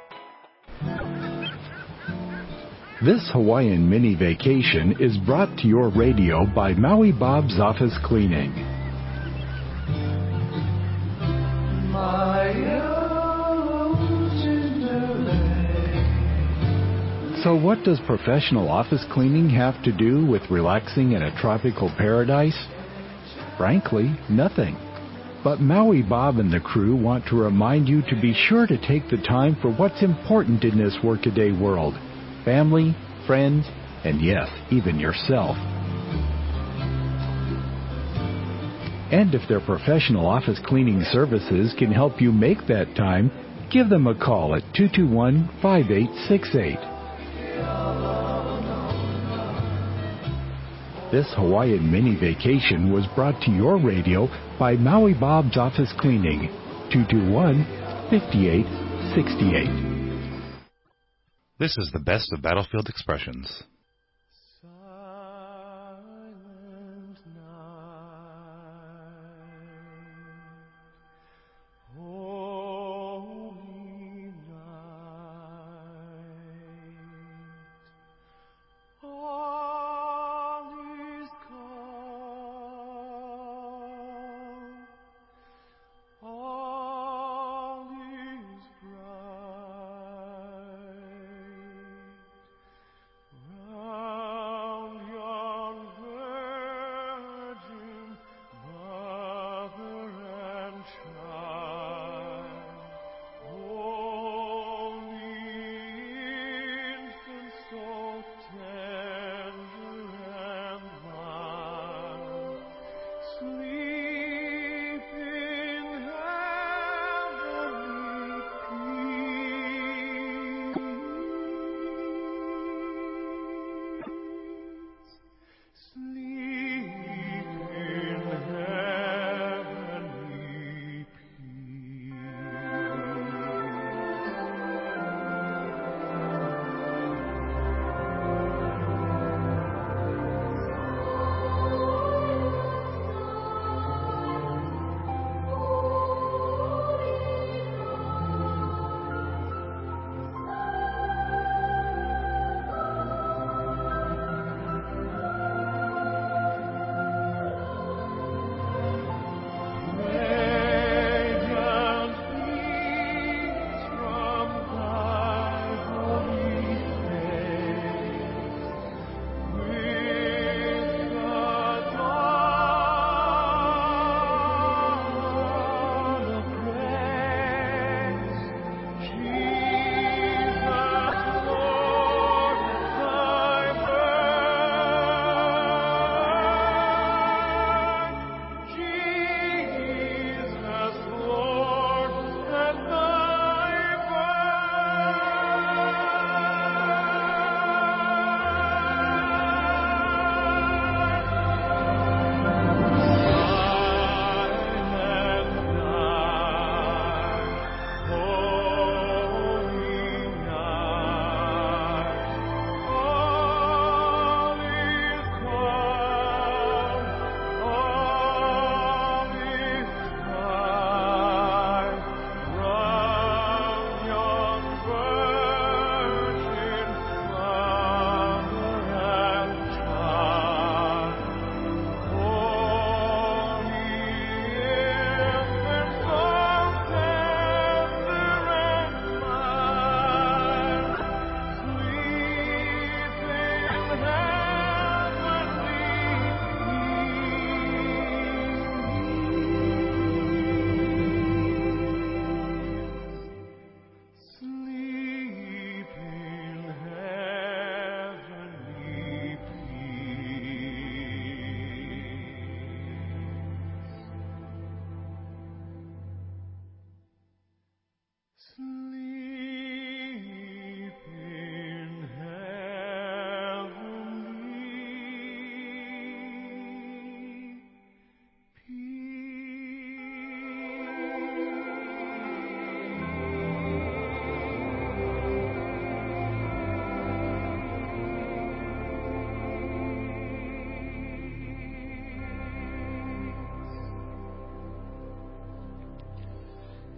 Speaker 9: This Hawaiian mini vacation is brought to your radio by Maui Bob's Office Cleaning. So what does professional office cleaning have to do with relaxing in a tropical paradise? Frankly, nothing. But Maui Bob and the crew want to remind you to be sure to take the time for what's important in this workaday world. Family, friends, and yes, even yourself. And if their professional office cleaning services can help you make that time, give them a call at 221-5868. This Hawaiian mini vacation was brought to your radio by Maui Bob's Office Cleaning, 221-5868.
Speaker 2: This is the best of Battlefield Expressions.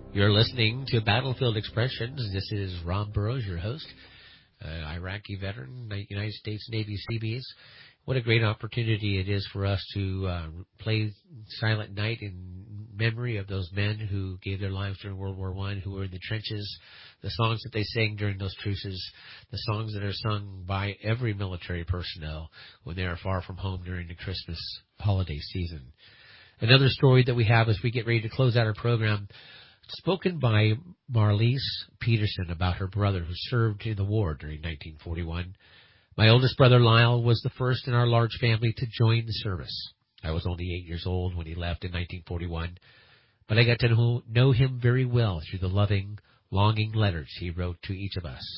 Speaker 3: You're listening to Battlefield Expressions. This is Ron Burrows, your host, Iraqi veteran, United States Navy Seabees. What a great opportunity it is for us to play Silent Night in memory of those men who gave their lives during World War I, who were in the trenches, the songs that they sang during those truces, the songs that are sung by every military personnel when they are far from home during the Christmas holiday season. Another story that we have as we get ready to close out our program, spoken by Marlise Peterson about her brother who served in the war during 1941. My oldest brother, Lyle, was the first in our large family to join the service. I was only 8 years old when he left in 1941, but I got to know him very well through the loving, longing letters he wrote to each of us.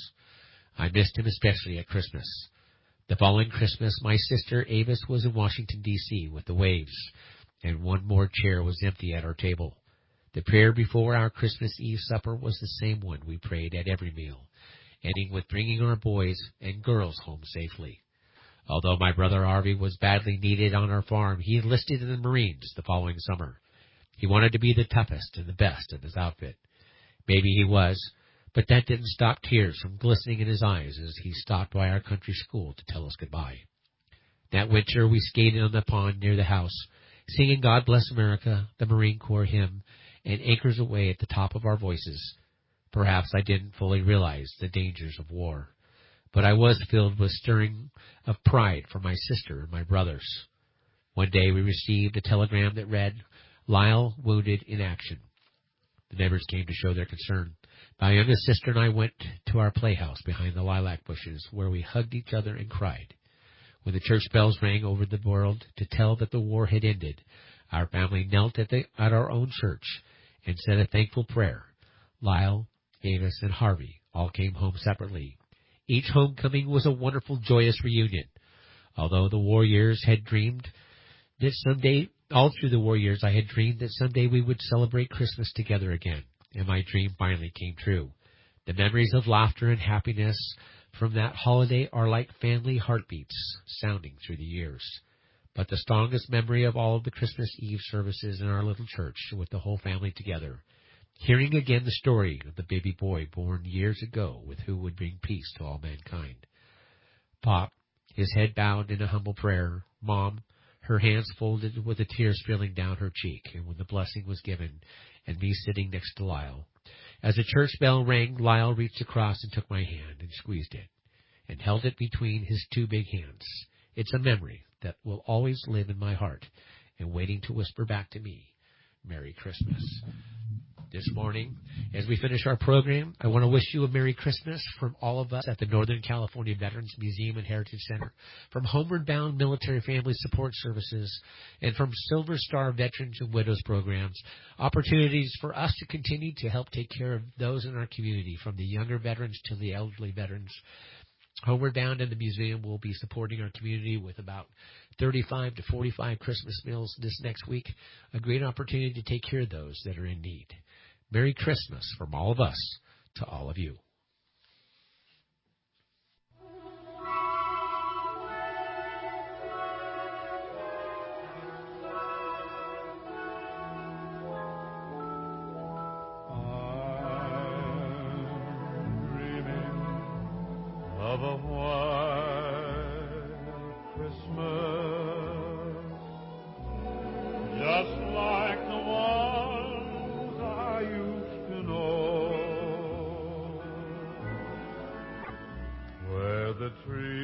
Speaker 3: I missed him especially at Christmas. The following Christmas, my sister Avis was in Washington, D.C. with the Waves, and one more chair was empty at our table. The prayer before our Christmas Eve supper was the same one we prayed at every meal, ending with bringing our boys and girls home safely. Although my brother Harvey was badly needed on our farm, he enlisted in the Marines the following summer. He wanted to be the toughest and the best of his outfit. Maybe he was, but that didn't stop tears from glistening in his eyes as he stopped by our country school to tell us goodbye. That winter we skated on the pond near the house, singing God Bless America, the Marine Corps hymn, and Anchors Away at the top of our voices. Perhaps I didn't fully realize the dangers of war, but I was filled with stirring of pride for my sister and my brothers. One day we received a telegram that read, Lyle wounded in action. The neighbors came to show their concern. My youngest sister and I went to our playhouse behind the lilac bushes, where we hugged each other and cried. When the church bells rang over the world to tell that the war had ended, our family knelt at our own church and said a thankful prayer. Lyle, Avis, and Harvey all came home separately. Each homecoming was a wonderful, joyous reunion. Although the war years had dreamed that someday, all through the war years, I had dreamed that someday we would celebrate Christmas together again, and my dream finally came true. The memories of laughter and happiness from that holiday are like family heartbeats sounding through the years. But the strongest memory of all of the Christmas Eve services in our little church with the whole family together, hearing again the story of the baby boy born years ago with who would bring peace to all mankind. Pop, his head bowed in a humble prayer. Mom, her hands folded with the tears spilling down her cheek, and when the blessing was given, and me sitting next to Lyle. As the church bell rang, Lyle reached across and took my hand and squeezed it, and held it between his two big hands. It's a memory that will always live in my heart, and waiting to whisper back to me, Merry Christmas. This morning, as we finish our program, I want to wish you a Merry Christmas from all of us at the Northern California Veterans Museum and Heritage Center, from Homeward Bound Military Family Support Services, and from Silver Star Veterans and Widows programs, opportunities for us to continue to help take care of those in our community, from the younger veterans to the elderly veterans. Homeward Bound and the museum will be supporting our community with about 35 to 45 Christmas meals this next week, a great opportunity to take care of those that are in need. Merry Christmas from all of us to all of you.
Speaker 1: Of a white Christmas, just like the ones I used to know, where the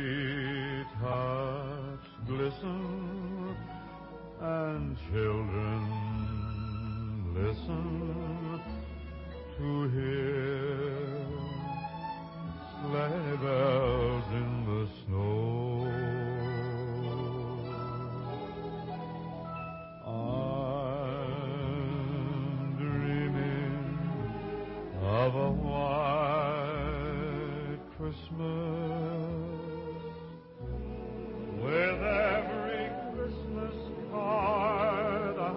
Speaker 1: treetops glisten and children listen to hear sleigh bells in the snow. I'm dreaming of a white Christmas, with every Christmas card I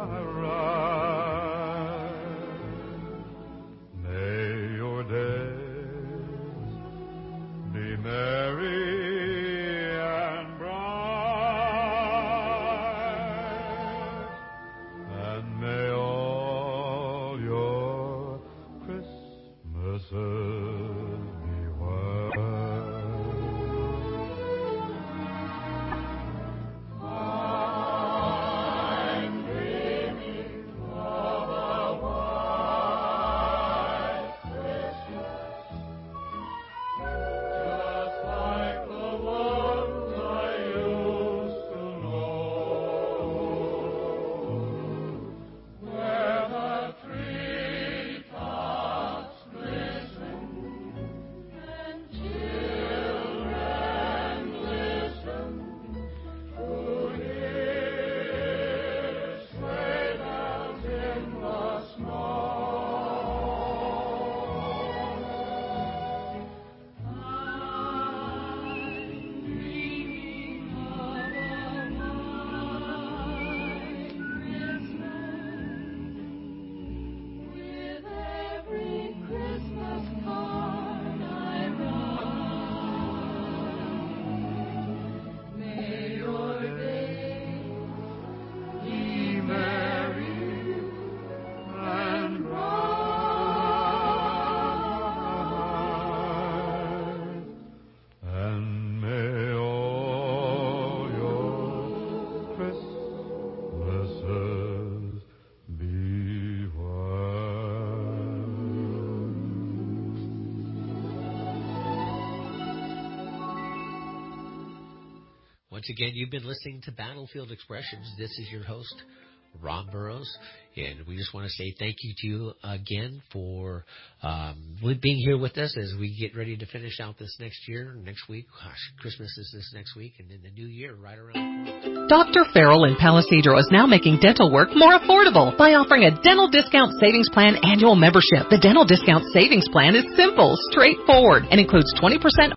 Speaker 1: write. May your day be merry and bright, and may all your
Speaker 3: Once again, you've been listening to Battlefield Expressions. This is your host, Ron Burrows, and we just want to say thank you to you again for being here with us as we get ready to finish out this next year, next week. Gosh, Christmas is this next week, and then the new year right around the corner.
Speaker 24: Dr. Farrell in Palisadro is now making dental work more affordable by offering a Dental Discount Savings Plan annual membership. The Dental Discount Savings Plan is simple, straightforward, and includes 20%